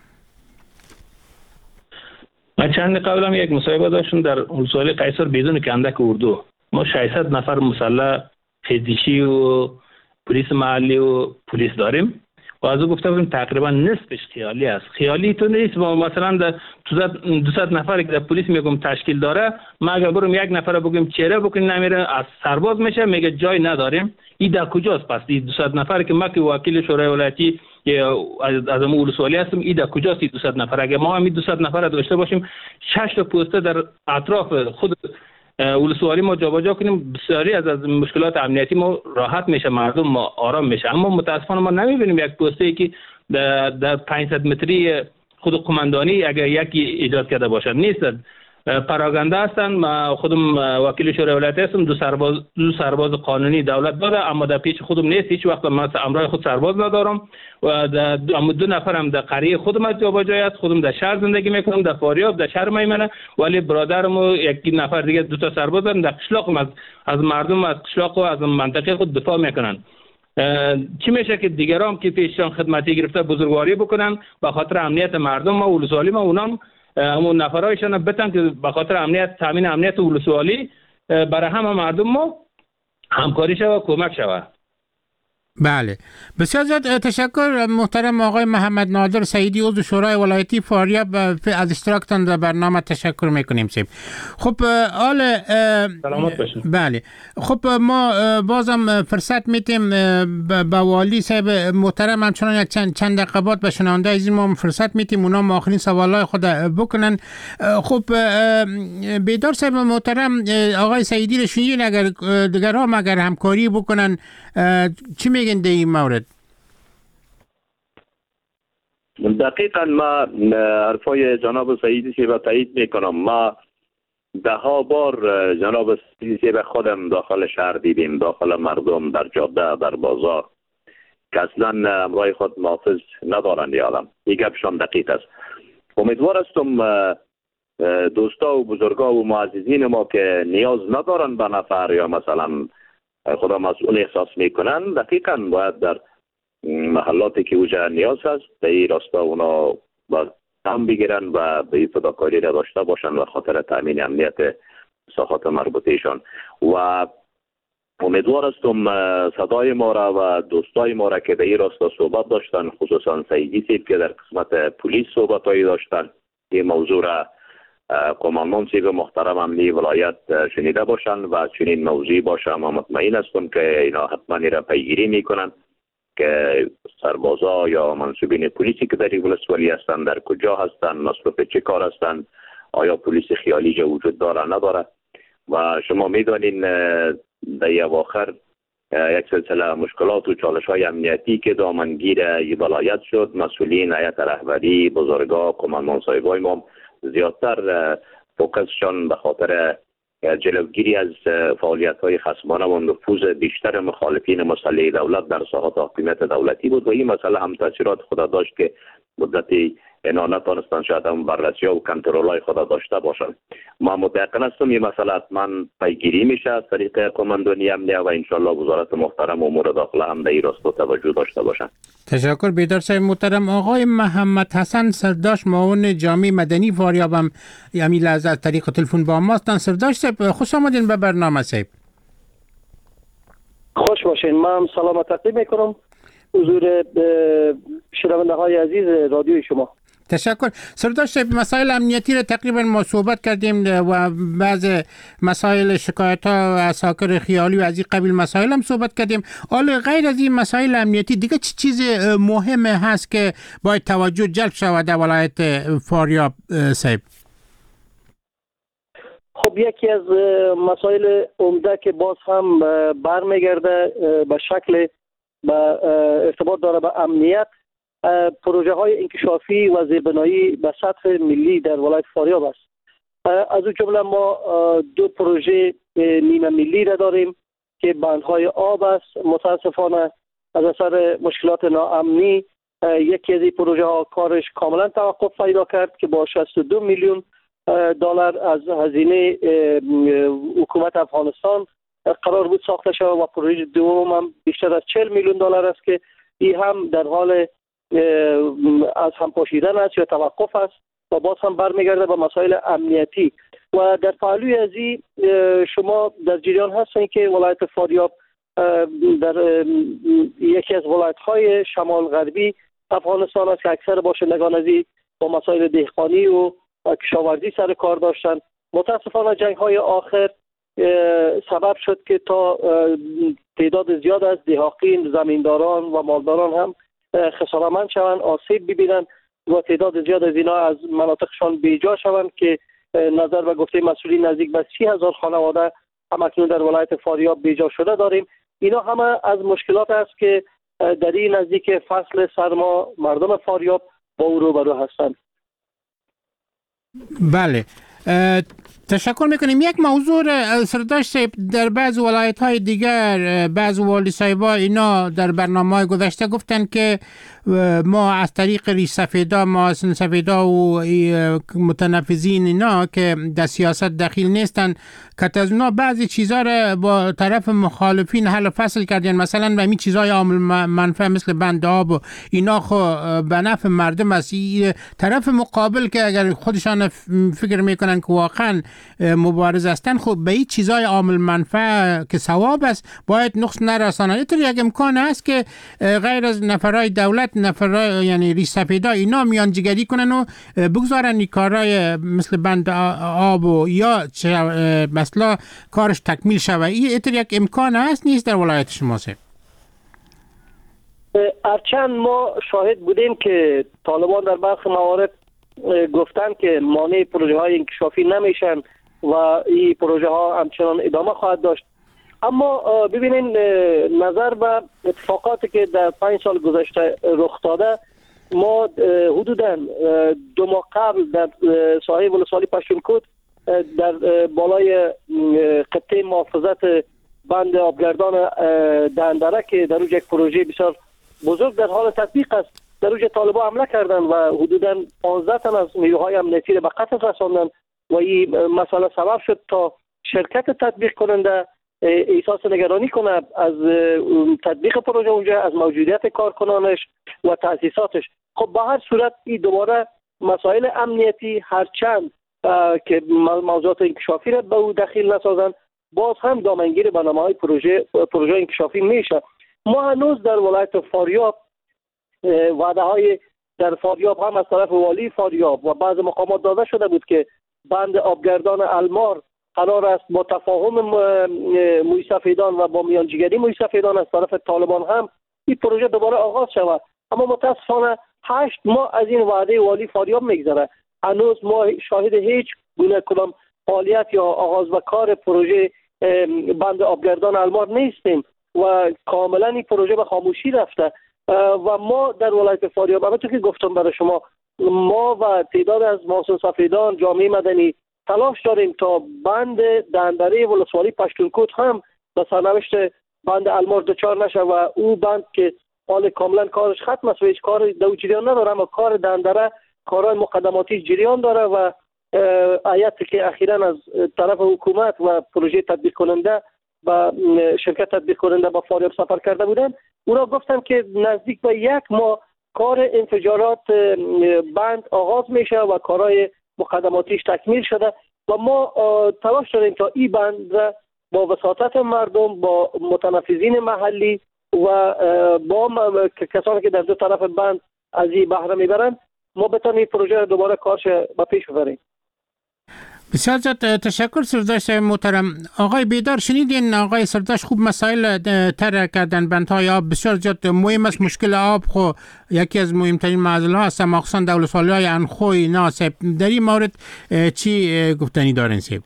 ما چند قبل هم یک مصاحبه داشتم در ولسوالی قیصر بدون کندک اردو. ما ششصد نفر مسلح فیزیکی و پلیس محلی و پلیس داریم و از او گفته بودیم تقریبا نصفش خیالی است. خیالی تو نیست. مثلا در دویست نفر که در پلیس میگم تشکیل داره، ما اگر بریم یک نفر بگیم چهره بکنیم نمیره، از سرباز میشه میگه جای نداریم. این در کجاست؟ پس این دویست نفر که ما که وکیل شورای ولایتی از از ولسوالی هستم، این در کجاست این دویست نفر؟ اگر ما هم این دویست نفر داشته باشیم شش تا پوسته در اطراف خود ولسوالی ما جابجا کنیم، بسیاری از از مشکلات امنیتی ما راحت میشه، مردم ما آرام میشه. اما متاسفانه ما نمیبینیم یک پوسته ای که در, در پانصد متری خود قماندانی اگر یکی ایجاد کرده باشد نیست. پراگنده هستن. ما خودم وکیل شورای ولایتی هستم، دو سرباز دو سرباز قانونی دولت داده اما در پیش خودم نیست. هیچ وقت من امرای خود سرباز ندارم و در دو, دو نفرم در قریه خودم از جابجایی است. خودم در شهر زندگی میکنم، در فاریاب در شهر میمنه، ولی برادرم یک نفر دیگه دو تا سرباز دارن در قشلاق از از مردم از قشلاق و از منطقه خود دفاع میکنن. چی میشه که دیگران که پیششان خدمتی گرفته بزرگواری بکنن به خاطر امنیت مردم ما ولسوالی ما اونام همون نفرایشان بتن که به خاطر امنیت تامین امنیت ولسوالی برای همه مردم ما همکاری شود و کمک شود. بله بسیار زیاد تشکر محترم آقای محمد نادر سیدی عضو شورای ولایتی فاریاب از اشتراکتان در برنامه تشکر میکنیم. سیم خب حال سلامت باشین. بله خب ما بازم فرصت میتیم به والی صاحب محترم همچنان یک چند چند دقیقه بعد به شنونده از ما فرصت میتیم اونا آخرین سوالای خود بکنن. خب بیدار صاحب محترم آقای سیدی رو شنیدین، اگر دیگران اگر همکاری بکنن چی میگن در این مورد؟ دقیقا ما حرفای جناب سیدی سی به تایید میکنم. ما ده ها بار جناب سیدی سی به خودم داخل شهر دیدیم، داخل مردم، در جاده، در بازار که اصلا امرای خود محافظ ندارن یادم. این گپشان دقیق است. امیدوار هستم دوستا و بزرگا و معززین ما که نیاز ندارن به نفر یا مثلا خدا مسئول احساس میکنن، دقیقا باید در محلاتی که اوجه نیاز هست به این راستا اونا باید هم بگیرن و به این فداکاری را داشته باشن و خاطر تامین امنیت ساحات مربوطهشان. و امیدوار هستم صدای ما را و دوستای ما را که به این راستا صحبت داشتن، خصوصا سیدی سیب که در قسمت پلیس صحبتایی داشتن، این موضوع را قماندان سیب محترم امنی ولایت شنیده باشن و چنین موضوعی باشه. ما مطمئن هستم که اینا حتما را پیگیری میکنن که سربازا یا منصوبین پلیسی که در این ولسوالی هستند در کجا هستند، مصروف چه کار هستند، آیا پلیس خیالی جا وجود داره نداره. و شما میدانین در اواخر یک سلسله مشکلات و چالش های امنیتی که دامنگیر این ولایت شد، مسئولین هیئت رهبری، بزرگا، قماندان صاحبای ما زیادتر فوکسشان به خاطر جلوگیری از فعالیت های خصمانه و نفوذ بیشتر مخالفین مسلح دولت در ساحات حاکمیت دولتی بود و این مسئله هم تاثیرات خود داشت که مدت اینا نتونستن شاید هم بررسی ها و کنترل های خود داشته باشن. ما متيقن هستم این مسئله حتما پیگیری میشه از طریق قماندانی امنیه و انشالله وزارت محترم امور داخله هم در این راستا توجه داشته باشن. تشکر بیدار صاحب محترم. آقای محمد حسن سرداشت معاون جامعه مدنی فاریاب هم یمی لحظه از طریق تلفن با ماستن. سرداشت صاحب خوش آمدین به برنامه صاحب. خوش باشین. من سلام تقدیم میکنم حضور شنونده های عزیز رادیوی شما. تشکر. سرداشت صاحب مسائل امنیتی را تقریبا ما صحبت کردیم و بعض مسائل شکایت ها عساکر خیالی و از این قبیل مسائل هم صحبت کردیم. حالا غیر از این مسائل امنیتی دیگه چه چیز مهم هست که باید توجه جلب شود در ولایت فاریاب صاحب؟ خب یکی از مسائل عمده که باز هم برمیگرده به شکل به ارتباط داره به امنیت، پروژه های انکشافی و زیربنایی به سطح ملی در ولایت فاریاب است. از اون جمله ما دو پروژه نیمه ملی را داریم که بندهای آب است. متاسفانه از اثر مشکلات ناامنی یکی از این پروژه ها کارش کاملا توقف پیدا کرد که با شصت و دو میلیون دلار از هزینه حکومت افغانستان قرار بود ساخته شود و پروژه دوم هم بیشتر از چهل میلیون دلار است که این هم در حال از هم پاشیدن است یا توقف است و باز هم برمیگرده به مسائل امنیتی. و در پهلوی از این شما در جریان هستین که ولایت فاریاب در یکی از ولایت های شمال غربی افغانستان است که اکثر باشندگان از این با مسائل دهقانی و کشاورزی سر کار داشتند. متاسفانه جنگ های آخر سبب شد که تا تعداد زیاد از دهاقین، زمینداران و مالداران هم خسارتمند شوند، آسیب ببینند و تعداد زیاد از اینا از مناطقشان بیجا شوند که نظر به گفته مسئولین نزدیک به سی هزار خانواده هم اکنون در ولایت فاریاب بیجا شده داریم. اینا همه از مشکلات است که در این نزدیک فصل سرما مردم فاریاب با او روبرو هستند. بله، تشکر میکنیم. یک موضوع سرداشت در بعض ولایت های دیگر بعض والی صاحبا اینا در برنامه گذشته گفتن که ما از طریق ریش سفیدا ما سفیدا و متنفذین اینا که در سیاست دخیل نیستن که از اونا بعضی چیزا را با طرف مخالفین حل فصل کردن، مثلا به همین چیزای عامل منفعه مثل بند آب و اینا خو به نفع مردم است. طرف مقابل که اگر خودشان فکر میکنن که واقعا مبارز هستن خب به این چیزای عامل منفعه که ثواب است باید نقص نرسانند. اینطور یک امکان است که غیر از نفرای دولت نفرای یعنی ریش سفیدا اینا میان جگری کنن و بگذارن این کارهای مثل بند آب و یا مثلا کارش تکمیل شود. این اینطور یک امکان است نیست در ولایت شما صاحب؟ هرچند ما شاهد بودیم که طالبان در برخی موارد گفتن که مانع پروژه های انکشافی نمیشن و این پروژه ها همچنان ادامه خواهد داشت، اما ببینین نظر به اتفاقاتی که در پنج سال گذشته رخ داده، ما حدوداً دو ماه قبل در ساحه ولسوالی پشتونکوت در بالای خطه محافظت بند آبگردان دندره که در اوج یک پروژه بسیار بزرگ در حال تطبیق است، در اوج طالبان حمله کردن و حدوداً پانزده تن از نیروهای امنیتی را به قتل رساندن و این مسئله سبب شد تا شرکت تطبیق کننده احساس نگرانی کنه از تطبیق پروژه اونجا، از موجودیت کارکنانش و تأسیساتش. خب به هر صورت این دوباره مسائل امنیتی هرچند که موضوعات انکشافی را به او دخیل نسازن باز هم دامنگیر برنامه‌های پروژه پروژه انکشافی میشه. ما هنوز در ولایت فاریاب وعده های در فاریاب هم از طرف والی فاریاب و بعض مقامات داده شده بود که بند آبگردان المار قرار است با تفاهم موی سفیدان و با میانجیگری موی سفیدان از طرف طالبان هم این پروژه دوباره آغاز شود، اما متاسفانه هشت ماه از این وعده والی فاریاب میگذره، هنوز ما شاهد هیچ گونه کدام فعالیت یا آغاز و کار پروژه بند آبگردان المار نیستیم و کاملا این پروژه به خاموشی رفته و ما در ولایت فاریاب همونطور که گفتم برای شما، ما و تعداد از محسن سفیدان جامعه مدنی تلاش داریم تا بند دندره ولسوالی پشتونکوت هم به سرنوشت بند المار دچار نشه و او بند که حال کاملا کارش ختم است و هیچ کار در جریان نداره، اما کار دندره کارهای مقدماتی جریان داره و هیئتی که اخیراً از طرف حکومت و پروژه تطبیق کننده با شرکت تطبیق کننده با فاریاب سفر کرده بودن، اونا گفتن که نزدیک به یک ماه کار انفجارات بند آغاز میشه و کارهای مقدماتیش تکمیل شده و ما تلاش داریم تا این بند با وساطت مردم، با متنفذین محلی و با کسانی که در دو طرف بند از این بهره میبرن ما بتونیم پروژه دوباره کارش به پیش ببریم. بسیار زیاد تشکر سرداشت محترم. آقای بیدار شنیدین آقای سرداشت خوب مسائل طرح کردن. بندهای آب بسیار زیاد مهم است. مشکل آب خو یکی از مهمترین معضله ها است، مخصوصا در ولسوالی‌های انخوی ناسب. در این مورد چی گفتنی دارین سیب؟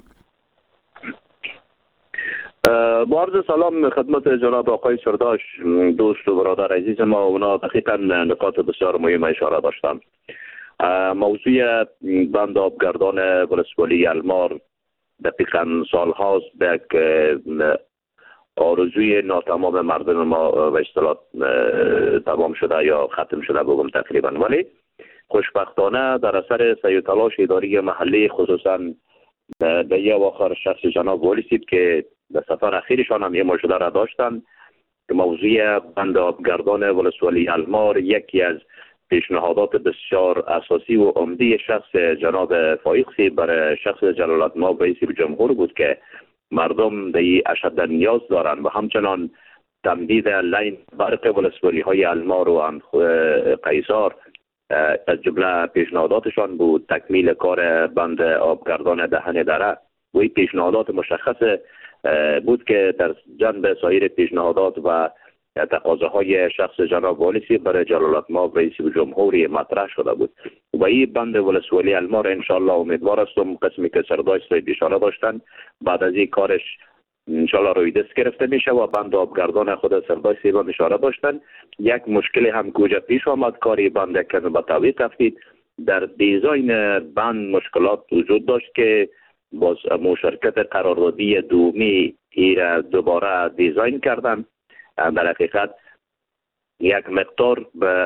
با عرض سلام خدمت جناب آقای سرداشت، دوست و برادر عزیز ما. اونا دقیقا نکات بسیار مهم اشاره داشتند. موضوع بند آبگردان ولسوالی المار دقیقا سال هاست به یک آرزوی ناتمام مردم ما به اصطلاح تمام شده یا ختم شده بگم تقریبا، ولی خوشبختانه در اثر سعی و تلاش اداری محلی خصوصا به یه آخر شخص جناب والی سید که در سفر اخیرشان هم یه مشاهده را داشتن که موضوع بند آبگردان ولسوالی المار یکی از پیشنهادات بسیار اساسی و عمده شخص جناب فائق سی برای شخص جلالتمآب رئیس جمهور بود که مردم دی اشد نیاز دارند و همچنان تمدید لین برق ولسوالی های المار و قیصار از جمله پیشنهاداتشان بود. تکمیل کار بند آبگردان دهن دره و این پیشنهادات مشخص بود که در جنب سایر پیشنهادات و تقاضاهای شخص جناب والی سی برای جلالتمآب رئیس جمهوری مطرح شده بود و این بند ولسوالی المار انشالله امیدوار هستم قسمی که سرداشت را اشاره داشتن بعد از این کارش انشالله روی دست گرفته میشه و بند آبگردان خود سرداشت سی هم اشاره داشتن. یک مشکل هم کجا پیش آمد کاری بند که به تعویق رفتید در دیزاین بند مشکلات وجود داشت که باز مشارکت قراردادی دومی این دوباره دیزاین کردن. در حقیقت یک مقدار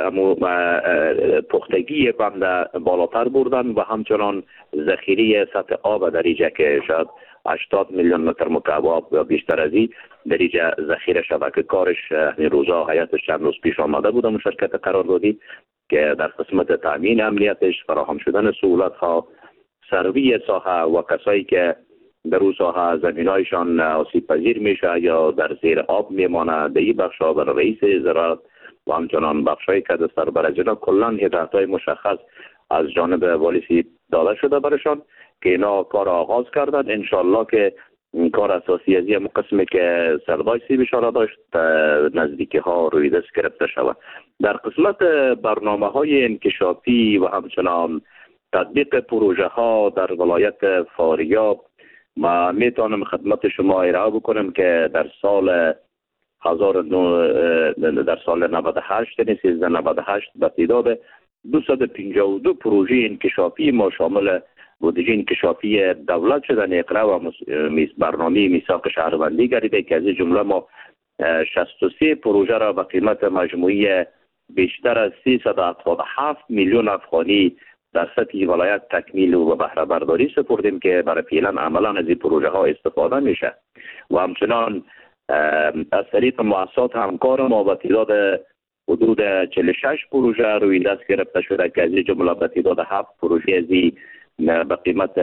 به پختگی بند بالاتر بردن و همچنان ذخیره سطح آب در اینجا که شاید هشتاد میلیون متر مکعب آب یا بیشتر از این در اینجا ذخیره شده که کارش این روزا حیاتش چند روز پیش آمده بود مشارکت قراردادی که در قسمت تامین امنیتش، فراهم شدن سهولت ها، سروی ساحه و کسایی که در اون ساحه زمینایشان آسیب پذیر میشه یا در زیر آب میمانه در این بخش ها بر رئیس زراعت و همچنان بخش های که دستر برجنا کلان هدایت های مشخص از جانب والی سی داده شده برشان که اینا کار آغاز کردن. انشالله که کار اساسی از این قسمی که سرداشت سی اشاره داشت نزدیکی ها روی دست گرفته شود. در قسمت برنامه های انکشافی و همچنان تطبیق پروژه ها در ولایت فاریاب ما میتونم خدمت شما ارائه بکنم که در سال هزار در سال نود و هشت یعنی سیزده نود و هشت به تعداد دویست و پنجاه و دو پروژه انکشافی ما شامل بودجه انکشافی دولت شدن اقرا و برنامه میثاق شهروندی گردیده که از جمله ما شصت و سه پروژه را به قیمت مجموعی بیشتر از سیصد و هفتاد و هفت میلیون افغانی در سطح ولایت تکمیل و بهره برداری سپردیم که برای فعلا عملا از این پروژه ها استفاده میشه و همچنان از طریق مؤسسات همکار ما به تعداد حدود چهل و شش پروژه روی دست گرفته شده که از جمله به تعداد هفت پروژه ازی به قیمت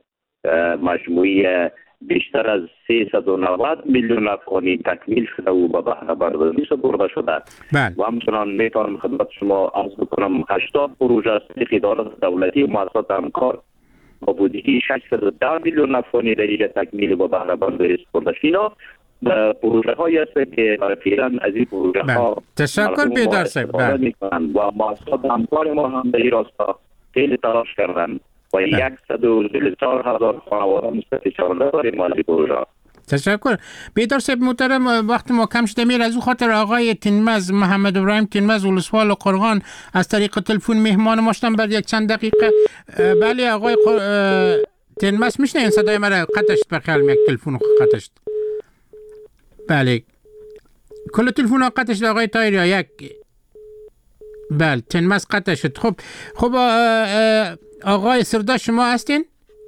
مجموعی بیشتر از سیصد و نود میلیون افغانی تکمیل شده و به بهره برداری سپرده شده و همچنان میتونم خدمت شما عرض بکنم هشتاد پروژه از طریق ادارات دولتی و مؤسسات همکار با بودجه ششصد و ده میلیون افغانی در اینجا تکمیل و بهره برداری سپرده شده. پروژه هایی هست که برای فعلا از این پروژه ها تشکر بیدار صاحب و مؤسسات همکار ما هم در این راستا خیلی تلاش کردن و صد و چهار هزار خانواده مستفیدشان داریم از این پروژه. تشکر بیدار صاحب محترم. وقت ما کم شده میر از او خاطر آقای تنمز محمد ابراهیم تنمز ولسوال و قرغان از طریق تلفن مهمان ما شدن بر یک چند دقیقه. بله آقای تنمز میشنین صدای مرا؟ قطعش بخیال یک تلفن قطعش. بله کل تلفن ها قطعش آقای تایر یا یک بله تنمس قطع شد. خب خب آقای سرداشت شما هستین؟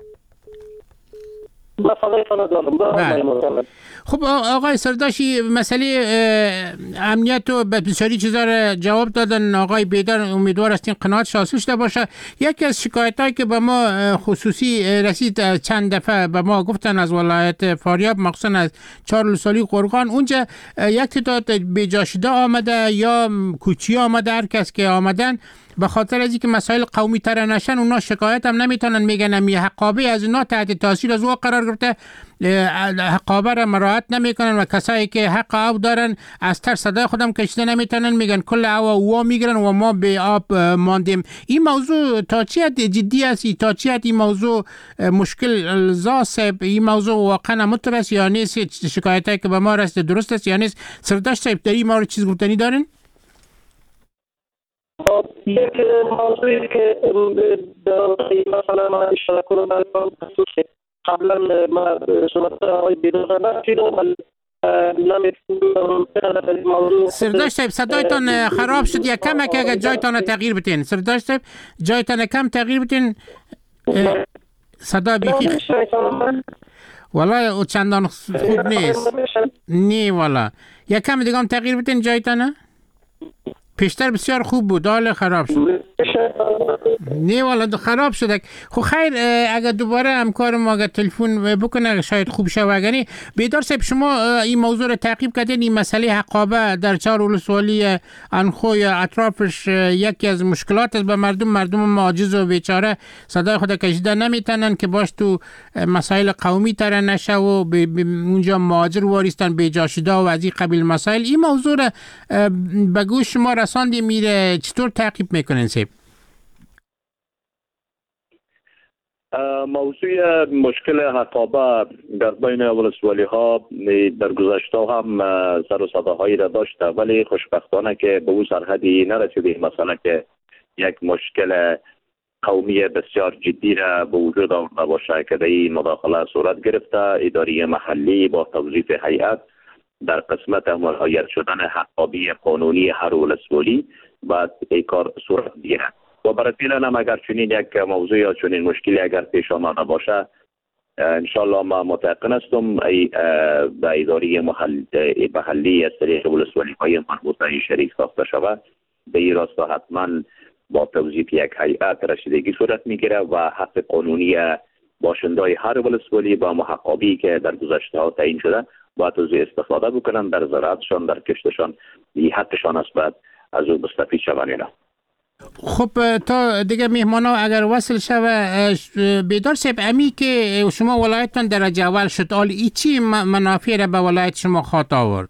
بله. خب آقای سرداشی مسئله امنیت و بسیاری چیزا را جواب دادن. آقای بیدار امیدوار هستیم قناعت حاصل شده باشه. یکی از شکایت هایی که به ما خصوصی رسید چند دفعه به ما گفتن از ولایت فاریاب مخصوصا از چهارلوسالی قرغان، اونجا یک تعداد بیجاشده آمده یا کوچی آمده، هر کس که آمدن به خاطر از اینکه مسائل قومی تر نشن اونا شکایت هم نمیتونن، میگن می حقابه از اینا تحت تاثیر از او قرار گرفته، حقابه را مراعات نمیکنن و کسایی که حق آب دارن از تر صدای خودم کشیده نمیتونن، میگن کل آب او میگیرن و ما به آب ماندیم. این موضوع تا چی حد جدی است؟ تا چی حد این موضوع مشکل زاسب؟ این موضوع واقعا مترس یا نیست؟ شکایتی که به ما رسیده درست است یا نیست؟ سرداشت صاحب در این مورد چیز گفتنی دارین؟ یک موضوعی که مثلا ما اشاره کنم که قبلا ما صحبت های بیرون نشیدم سرداشت صاحب صدایتان خراب شد یک کم که اگر جایتان تغییر بتین. سرداشت صاحب جایتان کم تغییر بتین، صدا بیخی والا چندان خوب نیست. نی والا یک کم دیگه هم تغییر بتین جایتان. پیشتر بسیار خوب بود، حالا خراب شد. نه والا خراب شده. خب خیر اگر دوباره همکار ما اگر تلفن بکنه شاید خوب شه. وگرنه بیدار صاحب شما این موضوع رو تعقیب کردین، این مسئله حقابه در چهار ولسوالی انخو یا اطرافش یکی از مشکلات است به مردم. مردم عاجز و بیچاره صدای خود کشیده نمیتونن که باش تو مسائل قومی تر نشه و اونجا مهاجر واریستن بیجاشیده و از این قبیل مسائل. این موضوع رو به گوش شما رساندی میره، چطور تعقیب میکنین سیب؟ موضوع مشکل حقابه در بین ولسوالی ها در گذشته هم سر و صداهایی را داشته، ولی خوشبختانه که به اون سرحدی نرسیده. مثلا که یک مشکل قومی بسیار جدی را به وجود آورده باشه که در این مداخله صورت گرفته. اداره محلی با توظیف هیئت در قسمت مهیت شدن حقابی قانونی هر ولسوالی و این کار صورت بگیرد. و برای فعلا هم اگر چنین یک موضوع یا چنین مشکلی اگر پیش آمده باشه، انشالله ما متيقن هستم ای به اداره محلی از طریق ولسوالی های مربوطه شریک ساخته شود. به این راستا حتما با توظیف یک هیئت رسیدگی صورت میگیره و حق قانونی باشندای هر ولسوالی با محقابی که در گذشته ها تعیین شده باید از استفاده بکنن در زراعتشان، در کشتشان. این حقشان است، باید از او مستفید شوند. خب تا دیگه مهمانا اگر وصل شوه بیدار صاحب، امی که شما ولایتتان درجه اول شد، آل ای چی منافع را به ولایت شما خواهد آورد؟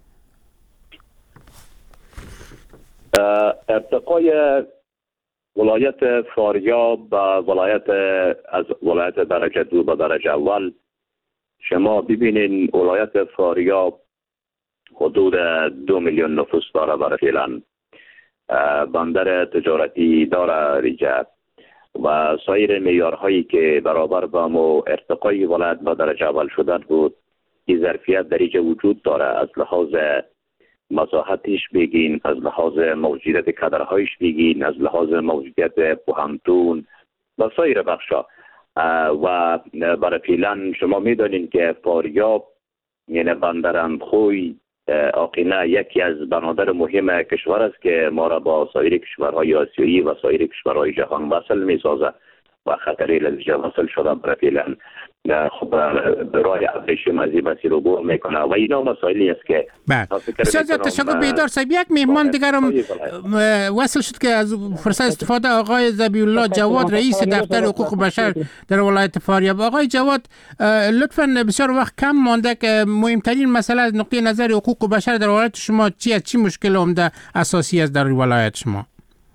ارتقای ولایت فاریاب به ولایت از ولایت درجه دو به درجه اول، شما ببینین ولایت فاریاب حدود دو میلیون نفوس داره برای فعلا. بندر تجارتی داره ریجه و سایر معیارهایی که برابر با مو ارتقای ولایت به درجه اول شدن بود، این ظرفیت در اینجا وجود داره. از لحاظ مساحتش بگین، از لحاظ موجودیت کادرهایش بگین، از لحاظ موجودیت پوهنتون و سایر بخشا. و برای فعلا شما میدانین که فاریاب یعنی بندر خوی آقینه یکی از بنادر مهم کشور است که ما را با سایر کشورهای آسیایی و سایر کشورهای جهان وصل می سازه و خطری لزیجه وصل شده برای فعلا. خب راه ابریشم از این مسیر عبور میکنه و اینا مسائلی است که بسیار زیاد تشکر بیدار صاحب. یک مهمان دیگرم وصل شد که از فرصت استفاده آقای ذبیح الله جواد، رئیس دفتر حقوق بشر در ولایت فاریاب. آقای جواد لطفاً بسیار وقت کم مانده که مهمترین مسئله از نقطه نظر حقوق بشر در ولایت شما چی است؟ چی مشکل عمده اساسی است در ولایت شما؟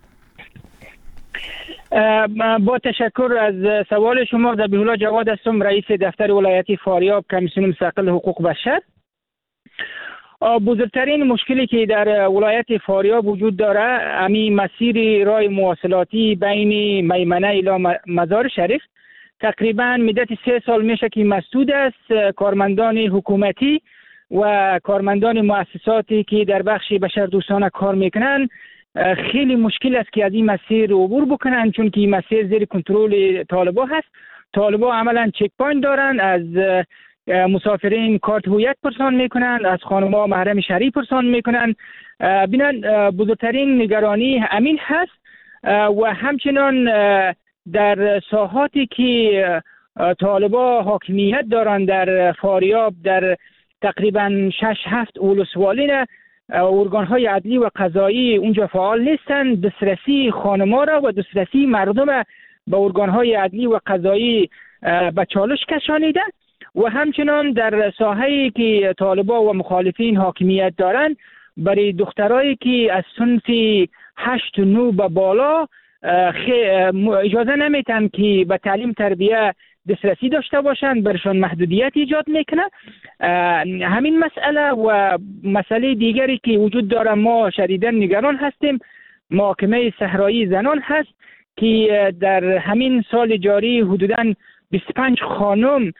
با تشکر از سوال شما. ذبیح الله جواد هستم، رئیس دفتر ولایتی فاریاب، کمیسیون مستقل حقوق بشر. بزرگترین مشکلی که در ولایت فاریاب وجود داره همین مسیر راه مواصلاتی بین میمنه الی مزار شریف. تقریبا مدت سه سال میشه که مسدود است. کارمندان حکومتی و کارمندان مؤسساتی که در بخش بشردوستانه کار میکنن خیلی مشکل است که از این مسیر عبور بکنن، چون که این مسیر زیر کنترل طالبا هست. طالبا عملا چک پوینت دارن، از مسافرین کارت هویت پرسان میکنن، از خانم‌ها محرم شرعی پرسان میکنن. ببینن بزرگترین نگرانی امین هست و همچنان در ساحاتی که طالبا حاکمیت دارن در فاریاب، در تقریبا شش هفت ولسوالی، ارگان‌های عدلی و قضایی اونجا فعال نیستن. دسترسی خانم‌ها را و دسترسی مردم به ارگان‌های عدلی و قضایی به چالش کشانیده و همچنان در ساحه‌ای که طالبا و مخالفین حاکمیت دارن، برای دخترایی که از صنف هشت و نو به بالا اجازه نمیتن که به تعلیم تربیه دسترسی داشته باشند، برشان محدودیت ایجاد میکنه. همین مسئله و مسئله دیگری که وجود داره، ما شدیداً نگران هستیم. محاکمه صحرایی زنان هست که در همین سال جاری حدوداً بیست و پنج خانم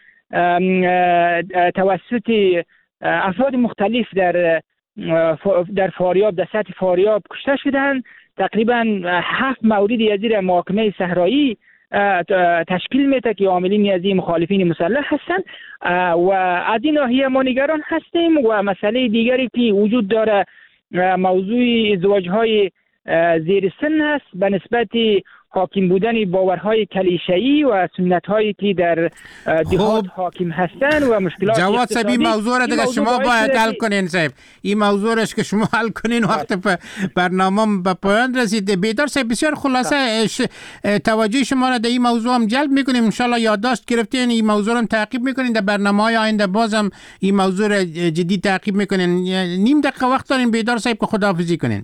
توسط افراد مختلف در در فاریاب، در سطح فاریاب کشته شدند. تقریبا هفت موردی از زیر محاکمه صحرایی تشکیل میده که عاملین از این مخالفین مسلح هستند و از این ناحیه ما نگران هستیم. و مسئله دیگری که وجود داره موضوع ازدواج‌های زیر سن است به نسبت حاکم بودن باورهای کلیشه‌ای و سنت‌هایی که در دهات حاکم هستند و مشکلات جواد صاحب این موضوع را دیگه شما باید حل کنین صاحب. این موضوع را که شما حل کنین وقت برنامه به پایان رسید. بیدار صاحب بسیار خلاصه توجه شما را در این موضوع هم جلب می‌کنیم. ان شاءالله یادداشت گرفتین، این موضوع را تعقیب می‌کنین، در برنامه‌های آینده بازم این موضوع را جدی تعقیب می‌کنین. نیم دقیقه وقت دارین بیدار صاحب که خداحافظی کنین.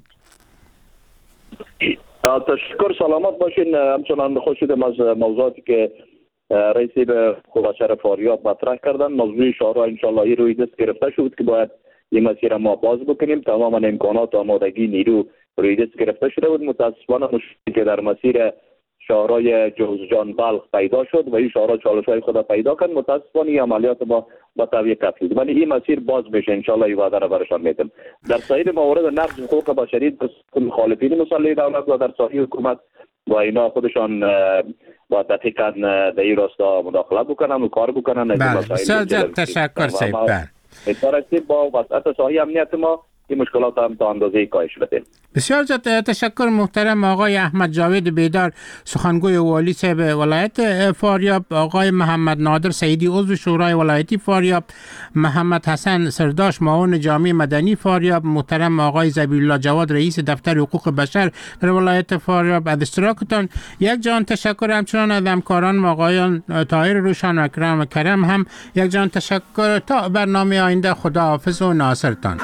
تشکر، سلامت باشین. همچنان خوش شدم از موضوعاتی که رئیس به خبشر فاریاب مطرح کردن. موضوع شورا انشالله روی دست گرفته شد که باید این مسیر ما باز بکنیم. تمام امکانات و آمادگی نیرو روی دست گرفته شده بود. متاسفانه مشکلی که در مسیر شورای جوزجان بلخ پیدا شد و این شورا چالش‌های خود پیدا کرد، متاسفانه این عملیات با با توی کفید، ولی این مسیر باز بشه انشالله. این وعده را برشان میدم. در سایر موارد نقض حقوق بشری مخالفین مسلح دولت و در سایر حکومت و اینا خودشان با دقیقاً در این راستا مداخله بکنن و کار بکنن. بله، بسیار تشکر صاحب. بله، با وسعت ساحه امنیت ما این مشکلات هم تا اندازه کاهش بده. بسیار زیاد تشکر محترم آقای احمد جاوید بیدار، سخنگوی والی صاحب ولایت فاریاب، آقای محمد نادر سعیدی عضو شورای ولایتی فاریاب، محمد حسن سرداش معاون جامعه مدنی فاریاب، محترم آقای ذبیحالله جواد رئیس دفتر حقوق بشر در ولایت فاریاب. از اشتراکتان یک جان تشکر. همچنان از همکاران آقایان طاهر روشن و اکرم کرم هم یک جان تشکر. تا برنامه آینده خداحافظ و ناصرتان.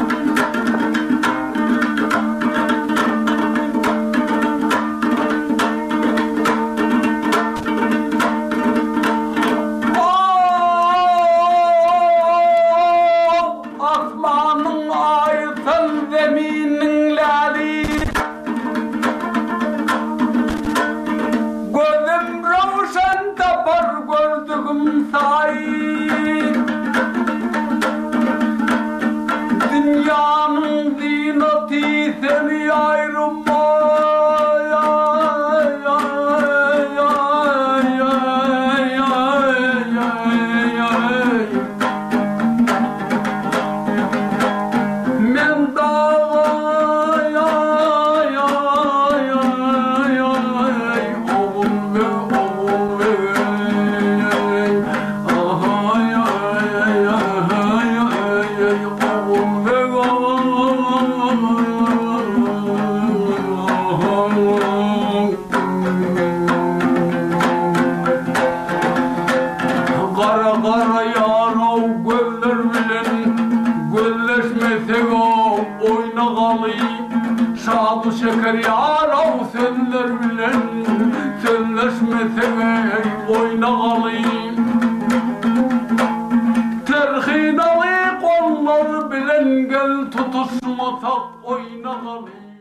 şeker yara senler bilen senleşmesene oynagalıyım terhinalı kollar bilen gel tutuşmasak oynagalıyım.